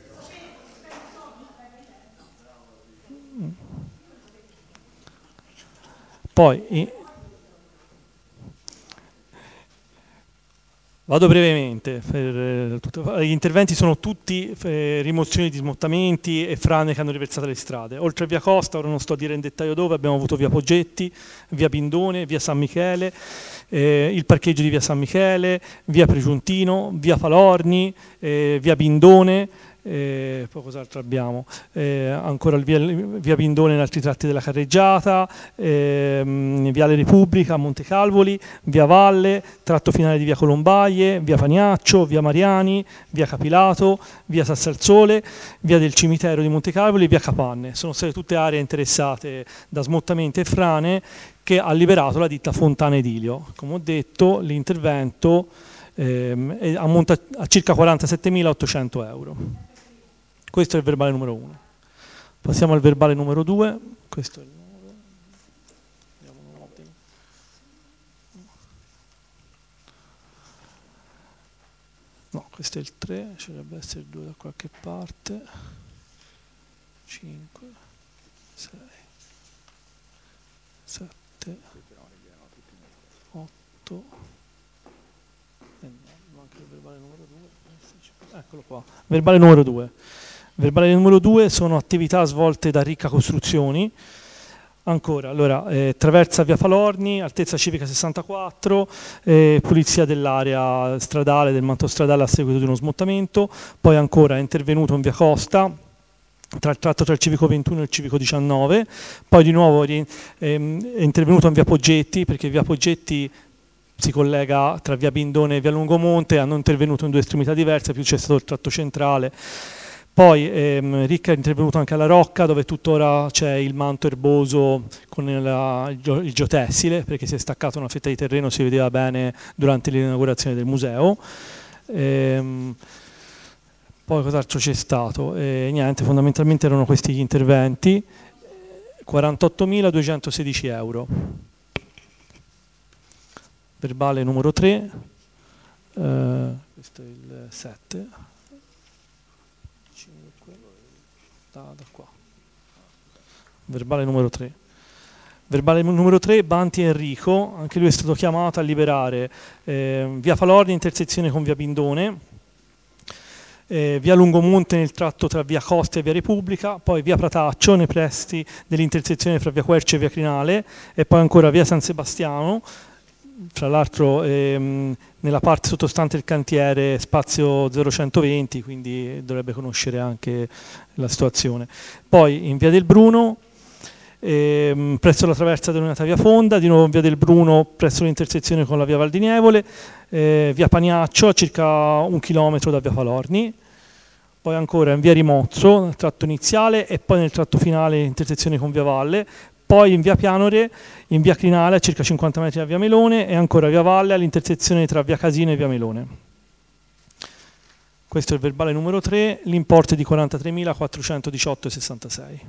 Poi vado brevemente, per, tutto, gli interventi sono tutti eh, rimozioni di smottamenti e frane che hanno riversato le strade. Oltre a via Costa, ora non sto a dire in dettaglio dove, abbiamo avuto via Poggetti, via Bindone, via San Michele, eh, il parcheggio di via San Michele, via Pregiuntino, via Falorni, eh, via Bindone, eh, poi cos'altro abbiamo? Eh, ancora il via, via Bindone in altri tratti della carreggiata, eh, viale Repubblica, Montecalvoli, via Valle, tratto finale di via Colombaie, via Paniaccio, via Mariani, via Capilato, via Sassalsole, via del Cimitero di Montecalvoli e via Capanne. Sono state tutte aree interessate da smottamenti e frane che ha liberato la ditta Fontana Edilio. Come ho detto, l'intervento eh, ammonta a circa quarantasettemilaottocento euro. Questo è il verbale numero uno. Passiamo al verbale numero due. Questo è il numero. Vediamo un attimo. No, questo è il tre, ci dovrebbe essere il due da qualche parte. cinque, sei, sette, otto. Eh no, manca il verbale numero due. Eccolo qua. Verbale numero due. Verbale numero due sono attività svolte da Ricca Costruzioni. Ancora, allora, eh, traversa via Falorni, altezza civica sessantaquattro, eh, pulizia dell'area stradale, del manto stradale a seguito di uno smottamento. Poi ancora è intervenuto in via Costa, tra il tratto tra il civico ventuno e il civico diciannove. Poi di nuovo ehm, è intervenuto in via Poggetti, perché via Poggetti si collega tra via Bindone e via Lungomonte, hanno intervenuto in due estremità diverse, più c'è stato il tratto centrale. Poi ehm, Ricca è intervenuto anche alla Rocca, dove tuttora c'è il manto erboso con la, il, il geotessile, perché si è staccata una fetta di terreno, si vedeva bene durante l'inaugurazione del museo. Ehm, poi cos'altro c'è stato? E niente, fondamentalmente erano questi gli interventi, quarantottomiladuecentosedici euro. Verbale numero tre, eh, questo è il sette. Da, da qua. Verbale numero tre. Verbale numero tre, Banti Enrico, anche lui è stato chiamato a liberare eh, via Falorni intersezione con via Bindone, eh, via Lungomonte nel tratto tra via Costa e via Repubblica, poi via Prataccio nei pressi dell'intersezione fra via Quercia e via Crinale, e poi ancora via San Sebastiano, tra l'altro ehm, nella parte sottostante il cantiere spazio zero centoventi, quindi dovrebbe conoscere anche la situazione. Poi in via del Bruno, ehm, presso la traversa denominata via Fonda, di nuovo in via del Bruno presso l'intersezione con la via Valdinievole, eh, via Paniaccio a circa un chilometro da via Falorni, poi ancora in via Rimozzo nel tratto iniziale e poi nel tratto finale intersezione con via Valle, poi in via Pianore, in via Crinale a circa cinquanta metri da via Melone e ancora via Valle all'intersezione tra via Casino e via Melone. Questo è il verbale numero tre, l'importo è di quarantatremilaquattrocentodiciotto virgola sessantasei.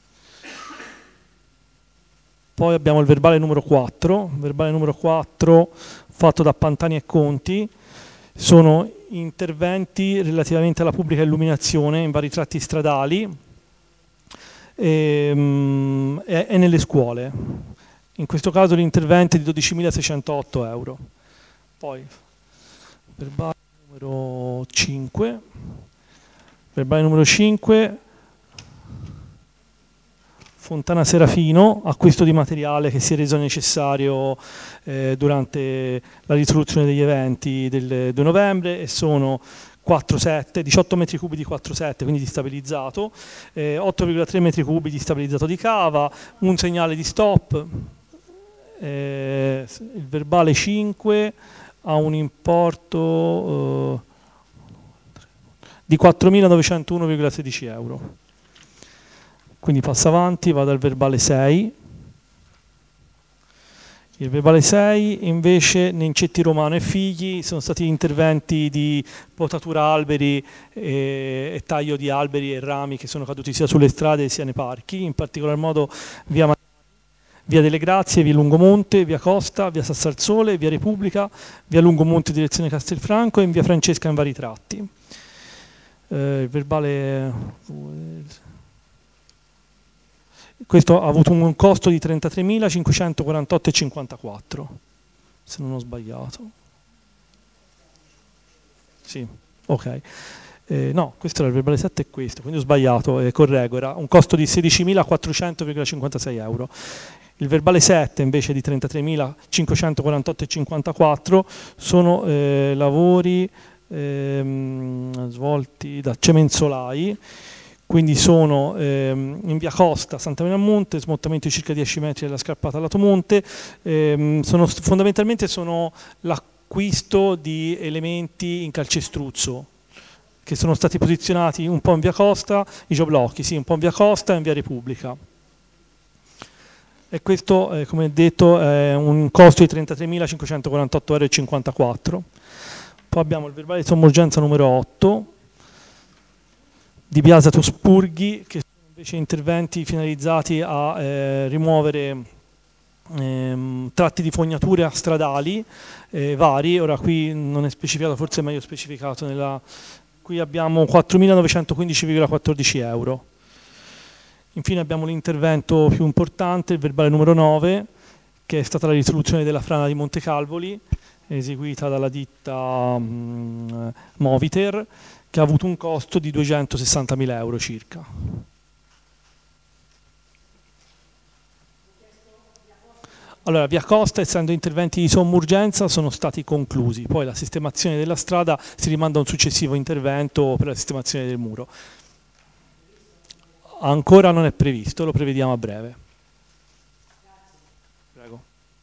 Poi abbiamo il verbale numero quattro, verbale numero quattro fatto da Pantani e Conti, sono interventi relativamente alla pubblica illuminazione in vari tratti stradali, E, e nelle scuole. In questo caso l'intervento è di dodicimilaseicentotto euro. Poi, verbale numero cinque. Verbale numero cinque. Fontana Serafino, acquisto di materiale che si è reso necessario eh, durante la risoluzione degli eventi del due novembre e sono quattro virgola sette, diciotto metri cubi di quattro virgola sette, quindi di stabilizzato, eh, otto virgola tre metri cubi di stabilizzato di cava, un segnale di stop, eh, il verbale cinque ha un importo eh, di quattromilanovecentouno virgola sedici euro. Quindi passo avanti, vado al verbale sei. Il verbale sei invece Nencetti Romano e figli sono stati interventi di potatura alberi e, e taglio di alberi e rami che sono caduti sia sulle strade sia nei parchi, in particolar modo via Mariani, via delle Grazie, via Lungomonte, via Costa, via Sassalsole, via Repubblica, via Lungomonte direzione Castelfranco e in via Francesca in vari tratti. Eh, il verbale... Questo ha avuto un costo di trentatremilacinquecentoquarantotto virgola cinquantaquattro, se non ho sbagliato. Sì, ok. Eh, no, questo era il verbale sette e questo, quindi ho sbagliato, eh, correggo, era un costo di sedicimilaquattrocento virgola cinquantasei euro. Il verbale sette invece di trentatremilacinquecentoquarantotto virgola cinquantaquattro sono eh, lavori ehm, svolti da Cemensolai, quindi sono ehm, in via Costa, Santa Maria a Monte, smottamento di circa dieci metri della scarpata lato monte, ehm, sono, fondamentalmente sono l'acquisto di elementi in calcestruzzo che sono stati posizionati un po' in via Costa, i geoblocchi, sì, un po' in via Costa e in via Repubblica. E questo, eh, come detto, è un costo di trentatremilacinquecentoquarantotto virgola cinquantaquattro euro. Poi abbiamo il verbale di sommergenza numero otto, di Biasato Spurghi, che sono invece interventi finalizzati a eh, rimuovere ehm, tratti di fognature stradali eh, vari. Ora qui non è specificato, forse è meglio specificato. Nella, qui abbiamo quattromilanovecentoquindici virgola quattordici euro. Infine abbiamo l'intervento più importante, il verbale numero nove, che è stata la risoluzione della frana di Montecalvoli, eseguita dalla ditta mh, Moviter, che ha avuto un costo di duecentosessantamila euro circa. Allora, via Costa, essendo interventi di somma urgenza, sono stati conclusi. Poi la sistemazione della strada si rimanda a un successivo intervento per la sistemazione del muro. Ancora non è previsto, lo prevediamo a breve. Prego.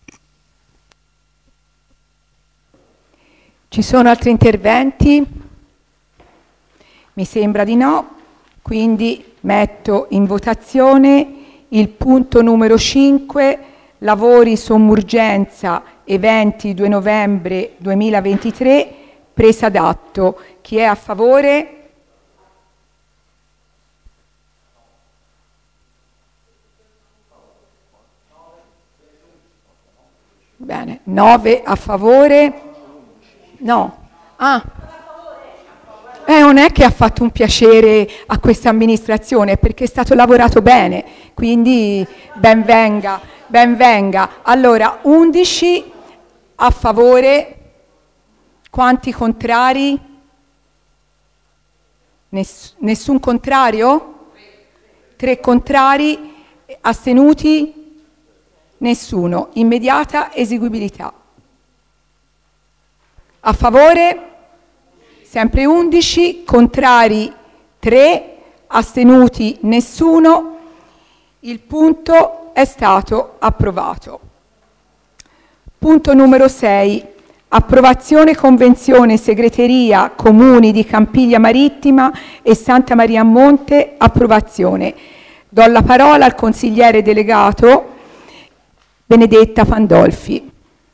Ci sono altri interventi? Mi sembra di no, quindi metto in votazione il punto numero cinque, lavori sommurgenza, eventi due novembre duemilaventitré, presa d'atto. Chi è a favore? Bene, nove a favore. No. Ah. Eh, non è che ha fatto un piacere a questa amministrazione, perché è stato lavorato bene, quindi ben venga, ben venga. Allora, undici a favore, quanti contrari? Ness- nessun contrario? Tre contrari, astenuti? Nessuno. Immediata eseguibilità. A favore? Sempre undici, contrari tre, astenuti nessuno. Il punto è stato approvato. Punto numero sei. Approvazione convenzione segreteria comuni di Campiglia Marittima e Santa Maria a Monte. Approvazione. Do la parola al consigliere delegato Benedetta Pandolfi.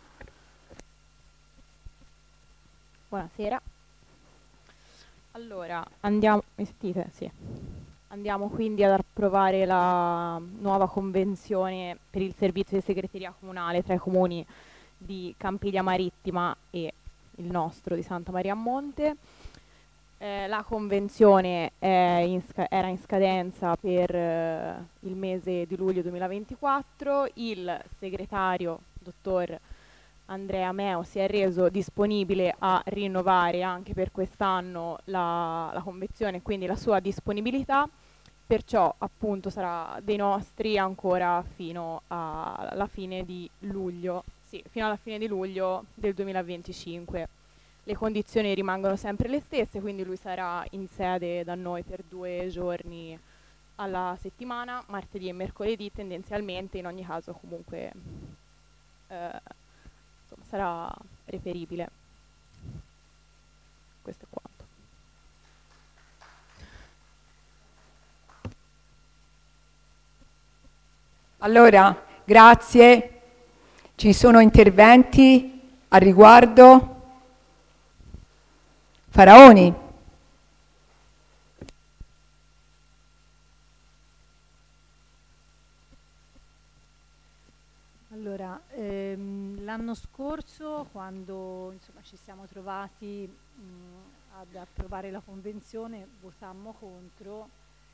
Buonasera. Allora, andiamo, mi sentite? Sì. Andiamo quindi ad approvare la nuova convenzione per il servizio di segreteria comunale tra i comuni di Campiglia Marittima e il nostro di Santa Maria a Monte. Eh, la convenzione è in sca- era in scadenza per eh, il mese di luglio duemilaventiquattro, il segretario, dottor Andrea Meo, si è reso disponibile a rinnovare anche per quest'anno la, la convenzione, quindi la sua disponibilità, perciò appunto sarà dei nostri ancora fino alla fine di luglio, sì, fino alla fine di luglio del duemilaventicinque. Le condizioni rimangono sempre le stesse, quindi lui sarà in sede da noi per due giorni alla settimana, martedì e mercoledì tendenzialmente, in ogni caso comunque eh, insomma, sarà reperibile. Questo è quanto. Allora, grazie. Ci sono interventi a riguardo? Faraoni. Allora, ehm, l'anno scorso, quando insomma, ci siamo trovati mh, ad approvare la convenzione, votammo contro,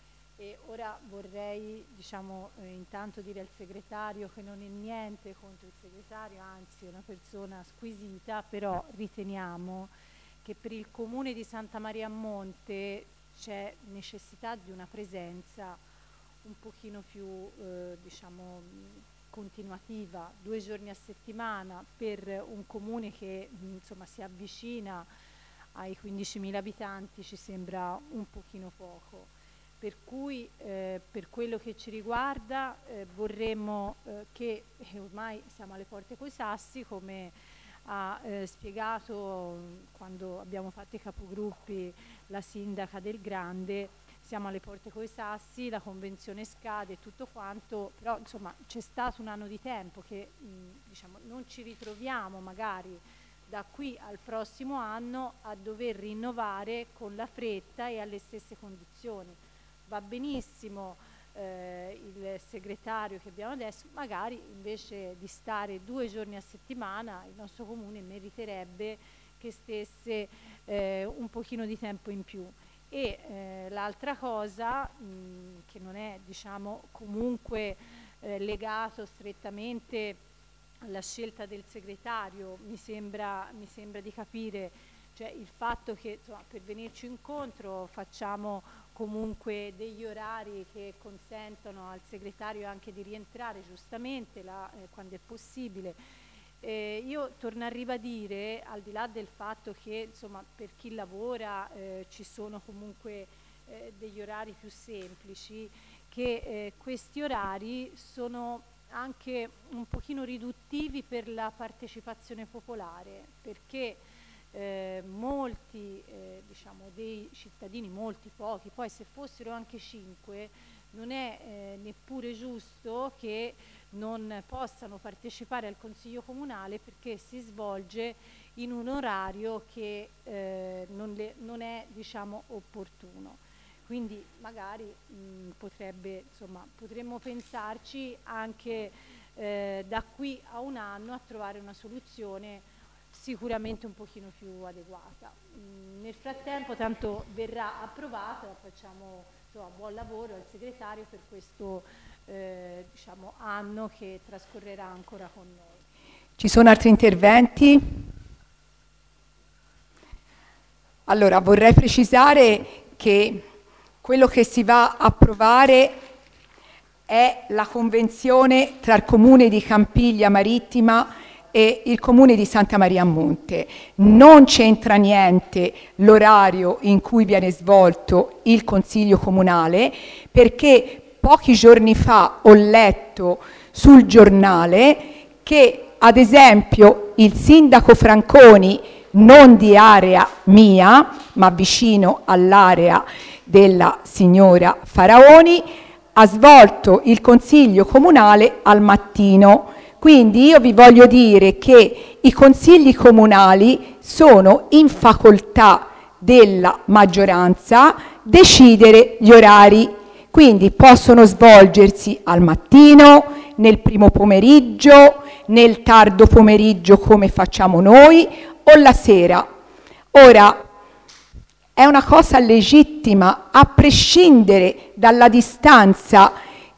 e ora vorrei diciamo, eh, intanto dire al segretario che non è niente contro il segretario, anzi è una persona squisita, però riteniamo che per il comune di Santa Maria a Monte c'è necessità di una presenza un pochino più eh, diciamo continuativa, due giorni a settimana per un comune che insomma si avvicina ai quindicimila abitanti ci sembra un pochino poco, per cui eh, per quello che ci riguarda eh, vorremmo eh, che eh, ormai siamo alle porte coi sassi, come ha eh, spiegato quando abbiamo fatto i capogruppi la sindaca del Grande, siamo alle porte coi sassi, la convenzione scade e tutto quanto, però insomma c'è stato un anno di tempo che mh, diciamo, non ci ritroviamo magari da qui al prossimo anno a dover rinnovare con la fretta e alle stesse condizioni. Va benissimo eh, il segretario che abbiamo adesso, magari invece di stare due giorni a settimana il nostro comune meriterebbe che stesse eh, un pochino di tempo in più. E eh, l'altra cosa mh, che non è diciamo comunque eh, legato strettamente alla scelta del segretario, mi sembra, mi sembra di capire, cioè il fatto che insomma, per venirci incontro facciamo comunque degli orari che consentono al segretario anche di rientrare giustamente là, eh, quando è possibile. Eh, io torno a ribadire, al di là del fatto che insomma, per chi lavora eh, ci sono comunque eh, degli orari più semplici, che eh, questi orari sono anche un pochino riduttivi per la partecipazione popolare, perché eh, molti eh, diciamo dei cittadini, molti pochi, poi se fossero anche cinque, non è eh, neppure giusto che non possano partecipare al Consiglio Comunale perché si svolge in un orario che eh, non, le, non è diciamo opportuno. Quindi magari mh, potrebbe, insomma, potremmo pensarci anche eh, da qui a un anno a trovare una soluzione sicuramente un pochino più adeguata. Mh, nel frattempo tanto verrà approvata, facciamo insomma, buon lavoro al segretario per questo eh, diciamo, anno che trascorrerà ancora con noi. Ci sono altri interventi? Allora vorrei precisare che quello che si va a approvare è la convenzione tra il Comune di Campiglia Marittima e il Comune di Santa Maria a Monte. Non c'entra niente l'orario in cui viene svolto il Consiglio Comunale, perché pochi giorni fa ho letto sul giornale che, ad esempio, il sindaco Franconi, non di area mia, ma vicino all'area della signora Faraoni, ha svolto il Consiglio Comunale al mattino. Quindi io vi voglio dire che i consigli comunali sono in facoltà della maggioranza decidere gli orari, quindi possono svolgersi al mattino, nel primo pomeriggio, nel tardo pomeriggio come facciamo noi o la sera. Ora, è una cosa legittima, a prescindere dalla distanza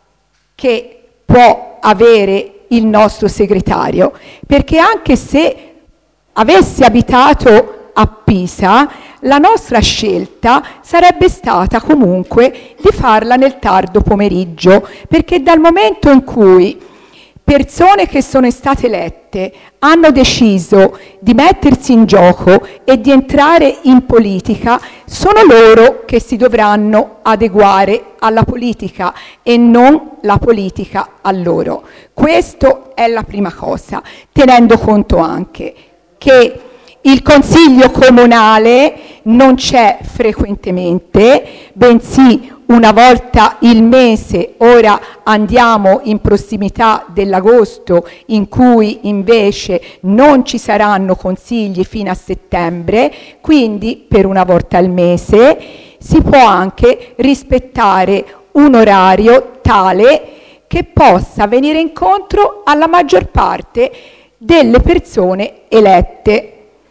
che può avere il nostro segretario, perché anche se avesse abitato a Pisa, la nostra scelta sarebbe stata comunque di farla nel tardo pomeriggio, perché dal momento in cui persone che sono state elette hanno deciso di mettersi in gioco e di entrare in politica, sono loro che si dovranno adeguare alla politica e non la politica a loro. Questa è la prima cosa, tenendo conto anche che il Consiglio Comunale non c'è frequentemente, bensì una volta il mese. Ora andiamo in prossimità dell'agosto, in cui invece non ci saranno consigli fino a settembre, quindi per una volta al mese si può anche rispettare un orario tale che possa venire incontro alla maggior parte delle persone elette.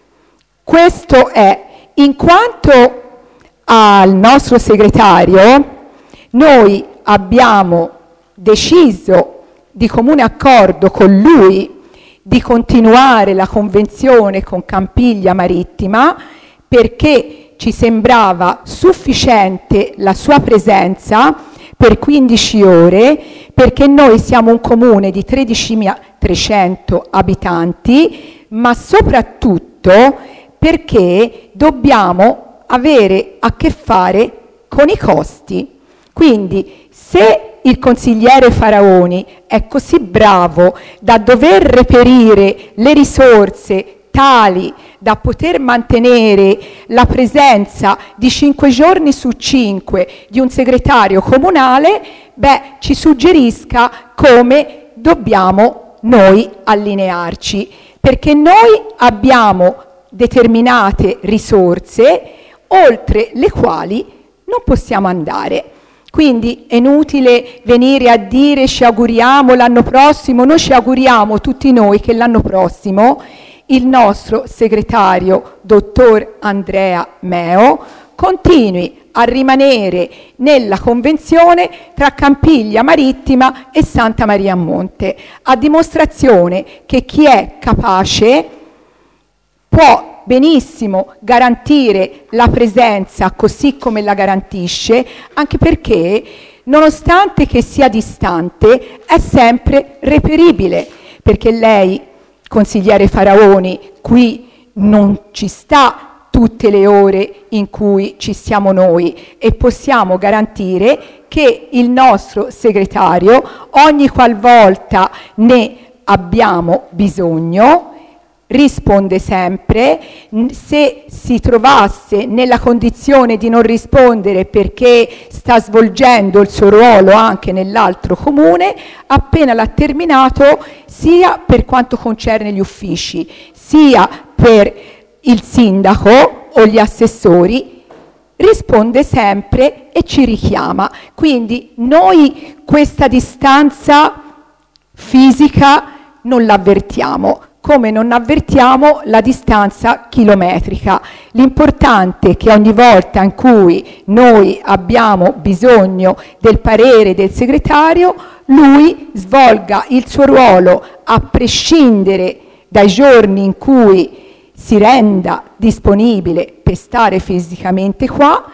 Questo è. In quanto al nostro segretario, noi abbiamo deciso di comune accordo con lui di continuare la convenzione con Campiglia Marittima, perché ci sembrava sufficiente la sua presenza per quindici ore, perché noi siamo un comune di tredicimilatrecento abitanti, ma soprattutto perché dobbiamo avere a che fare con i costi. Quindi se il consigliere Faraoni è così bravo da dover reperire le risorse tali da poter mantenere la presenza di cinque giorni su cinque di un segretario comunale, beh, ci suggerisca come dobbiamo noi allinearci, perché noi abbiamo determinate risorse oltre le quali non possiamo andare. Quindi è inutile venire a dire ci auguriamo l'anno prossimo, noi ci auguriamo tutti noi che l'anno prossimo il nostro segretario, dottor Andrea Meo, continui a rimanere nella convenzione tra Campiglia Marittima e Santa Maria a Monte, a dimostrazione che chi è capace può benissimo garantire la presenza così come la garantisce, anche perché nonostante che sia distante è sempre reperibile, perché lei, consigliere Faraoni, qui non ci sta tutte le ore in cui ci siamo noi, e possiamo garantire che il nostro segretario, ogni qualvolta ne abbiamo bisogno, risponde sempre. Se si trovasse nella condizione di non rispondere perché sta svolgendo il suo ruolo anche nell'altro comune, appena l'ha terminato, sia per quanto concerne gli uffici, sia per il sindaco o gli assessori, risponde sempre e ci richiama. Quindi noi questa distanza fisica non l'avvertiamo, come non avvertiamo la distanza chilometrica. L'importante è che ogni volta in cui noi abbiamo bisogno del parere del segretario, lui svolga il suo ruolo a prescindere dai giorni in cui si renda disponibile per stare fisicamente qua,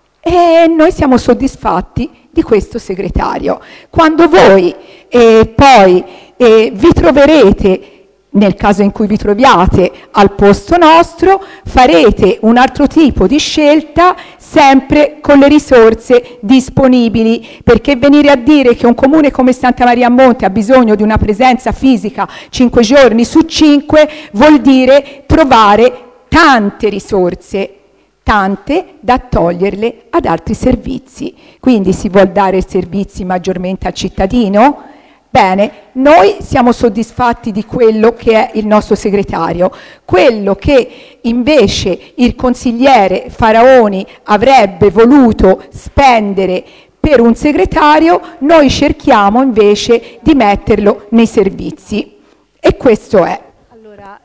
e noi siamo soddisfatti di questo segretario. Quando voi eh, poi eh, vi troverete, nel caso in cui vi troviate al posto nostro, farete un altro tipo di scelta sempre con le risorse disponibili, perché venire a dire che un comune come Santa Maria a Monte ha bisogno di una presenza fisica cinque giorni su cinque vuol dire trovare tante risorse, tante da toglierle ad altri servizi. Quindi si vuol dare servizi maggiormente al cittadino? Bene, noi siamo soddisfatti di quello che è il nostro segretario. Quello che invece il consigliere Faraoni avrebbe voluto spendere per un segretario, noi cerchiamo invece di metterlo nei servizi. E questo è. Allora,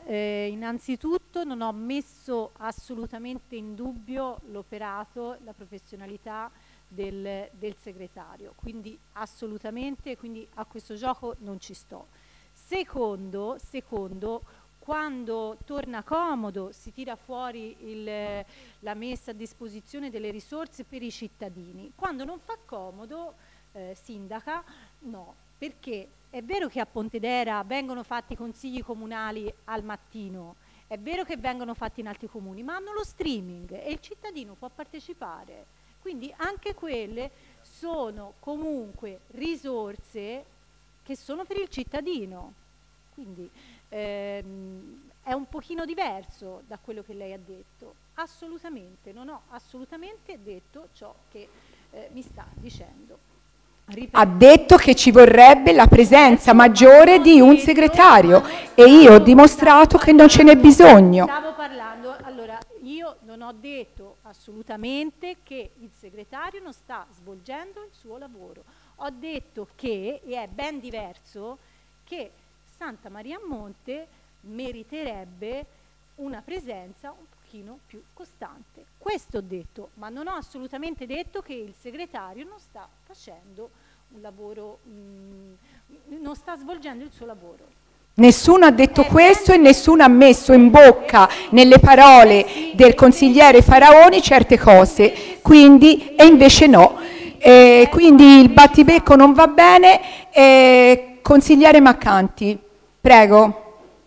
eh, innanzitutto non ho messo assolutamente in dubbio l'operato, la professionalità del, del segretario, quindi assolutamente, quindi a questo gioco non ci sto. Secondo, secondo quando torna comodo si tira fuori il, la messa a disposizione delle risorse per i cittadini, quando non fa comodo, eh, sindaca, no, perché è vero che a Pontedera vengono fatti consigli comunali al mattino, è vero che vengono fatti in altri comuni, ma hanno lo streaming e il cittadino può partecipare, quindi anche quelle sono comunque risorse che sono per il cittadino, quindi ehm, è un pochino diverso da quello che lei ha detto. Assolutamente, non ho assolutamente detto ciò che eh, mi sta dicendo. Ripeto. Ha detto che ci vorrebbe la presenza maggiore di un segretario e io ho dimostrato che non ce n'è bisogno. Stavo parlando, allora io non ho detto assolutamente che il segretario non sta svolgendo il suo lavoro. Ho detto che, e è ben diverso, che Santa Maria a Monte meriterebbe una presenza un pochino più costante. Questo ho detto, ma non ho assolutamente detto che il segretario non sta facendo un lavoro, mh, non sta svolgendo il suo lavoro. Nessuno ha detto questo e nessuno ha messo in bocca nelle parole del consigliere Faraoni certe cose, quindi e invece no. Eh, quindi il battibecco non va bene. Eh, consigliere Maccanti, prego.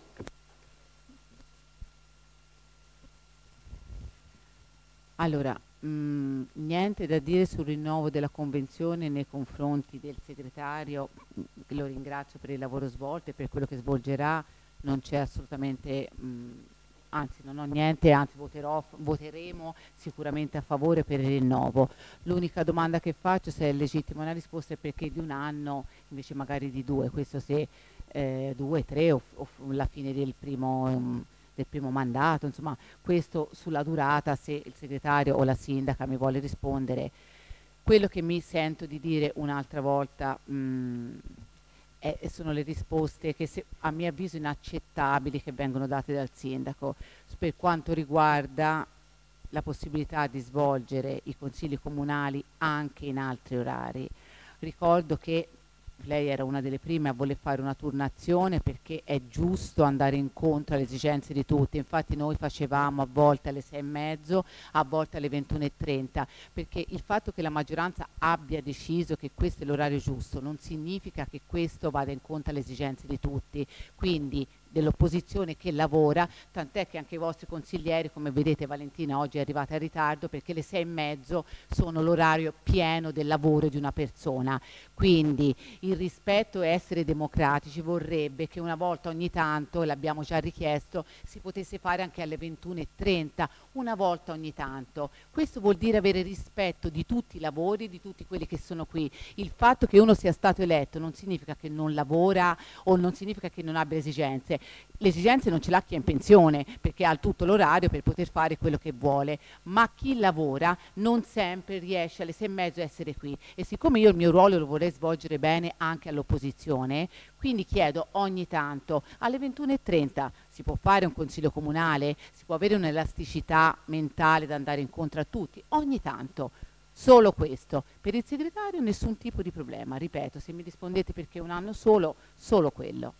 Allora, mh, niente da dire sul rinnovo della convenzione nei confronti del segretario, lo ringrazio per il lavoro svolto e per quello che svolgerà, non c'è assolutamente, mh, anzi non ho niente, anzi voterò, voteremo sicuramente a favore per il rinnovo. L'unica domanda che faccio, se è legittima una risposta, è perché di un anno invece magari di due, questo se eh, due, tre o, o la fine del primo... Um, del primo mandato, insomma, questo sulla durata, se il segretario o la sindaca mi vuole rispondere. Quello che mi sento di dire un'altra volta mh, è, sono le risposte che se, a mio avviso inaccettabili che vengono date dal sindaco per quanto riguarda la possibilità di svolgere i consigli comunali anche in altri orari. Ricordo che lei era una delle prime a voler fare una turnazione perché è giusto andare incontro alle esigenze di tutti. Infatti noi facevamo a volte alle sei e mezzo, a volte alle ventuno e trenta, perché il fatto che la maggioranza abbia deciso che questo è l'orario giusto non significa che questo vada incontro alle esigenze di tutti. Quindi dell'opposizione che lavora, tant'è che anche i vostri consiglieri, come vedete Valentina oggi è arrivata in ritardo perché le sei e mezzo sono l'orario pieno del lavoro di una persona. Quindi il rispetto e essere democratici vorrebbe che una volta ogni tanto, l'abbiamo già richiesto, si potesse fare anche alle ventuno e trenta, una volta ogni tanto. Questo vuol dire avere rispetto di tutti i lavori, di tutti quelli che sono qui. Il fatto che uno sia stato eletto non significa che non lavora o non significa che non abbia esigenze. Le esigenze non ce l'ha chi è in pensione perché ha tutto l'orario per poter fare quello che vuole, ma chi lavora non sempre riesce alle sei e mezzo a essere qui, e siccome io il mio ruolo lo vorrei svolgere bene anche all'opposizione, quindi chiedo ogni tanto alle ventuno e trenta si può fare un consiglio comunale, si può avere un'elasticità mentale da andare incontro a tutti, ogni tanto. Solo questo. Per il segretario nessun tipo di problema, ripeto, se mi rispondete perché un anno solo, solo quello.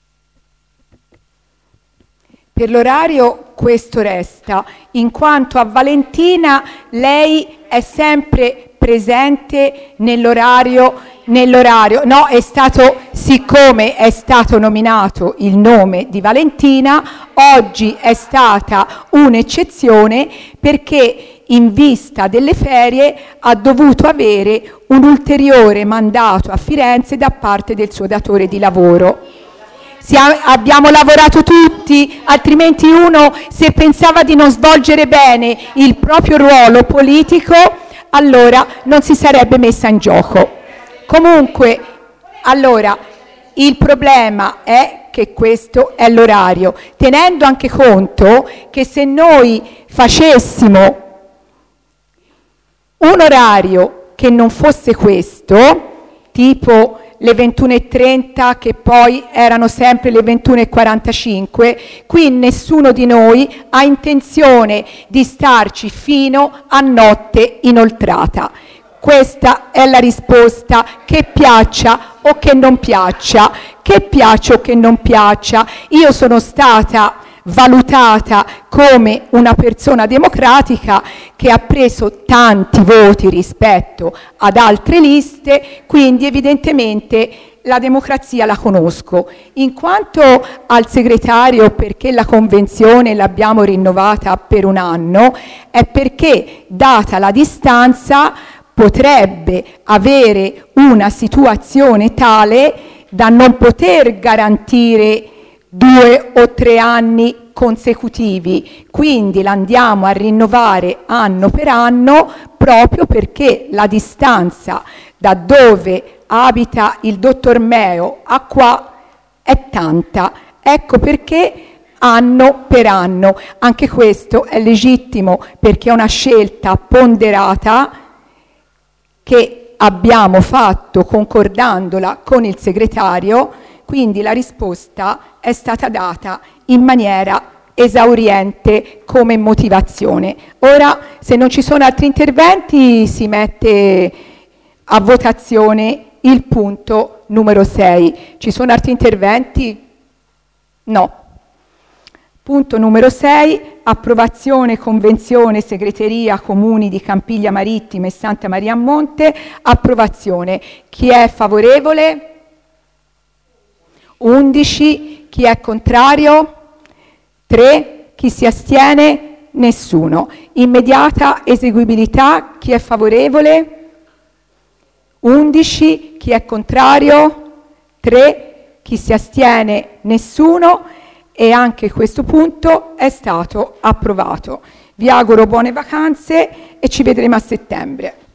Per l'orario questo resta, in quanto a Valentina lei è sempre presente nell'orario, nell'orario, no, è stato, siccome è stato nominato il nome di Valentina, oggi è stata un'eccezione perché in vista delle ferie ha dovuto avere un ulteriore mandato a Firenze da parte del suo datore di lavoro. Siamo, abbiamo lavorato tutti, altrimenti uno, se pensava di non svolgere bene il proprio ruolo politico, allora non si sarebbe messa in gioco. Comunque, allora, il problema è che questo è l'orario, tenendo anche conto che se noi facessimo un orario che non fosse questo, tipo le ventuno e trenta che poi erano sempre le ventuno e quarantacinque, qui nessuno di noi ha intenzione di starci fino a notte inoltrata. Questa è la risposta, che piaccia o che non piaccia, che piaccia o che non piaccia. Io sono stata valutata come una persona democratica che ha preso tanti voti rispetto ad altre liste, quindi evidentemente la democrazia la conosco. In quanto al segretario, perché la convenzione l'abbiamo rinnovata per un anno, è perché, data la distanza, potrebbe avere una situazione tale da non poter garantire due o tre anni consecutivi, quindi l'andiamo a rinnovare anno per anno proprio perché la distanza da dove abita il dottor Meo a qua è tanta. Ecco perché anno per anno. Anche questo è legittimo perché è una scelta ponderata che abbiamo fatto concordandola con il segretario, quindi la risposta è stata data in maniera esauriente come motivazione. Ora, se non ci sono altri interventi, si mette a votazione il punto numero sei. Ci sono altri interventi? No. Punto numero sei, approvazione convenzione segreteria comuni di Campiglia Marittima e Santa Maria a Monte, approvazione. Chi è favorevole? undici. Chi è contrario? tre. Chi si astiene? Nessuno. Immediata eseguibilità. Chi è favorevole? undici. Chi è contrario? tre. Chi si astiene? Nessuno. E anche questo punto è stato approvato. Vi auguro buone vacanze e ci vedremo a settembre.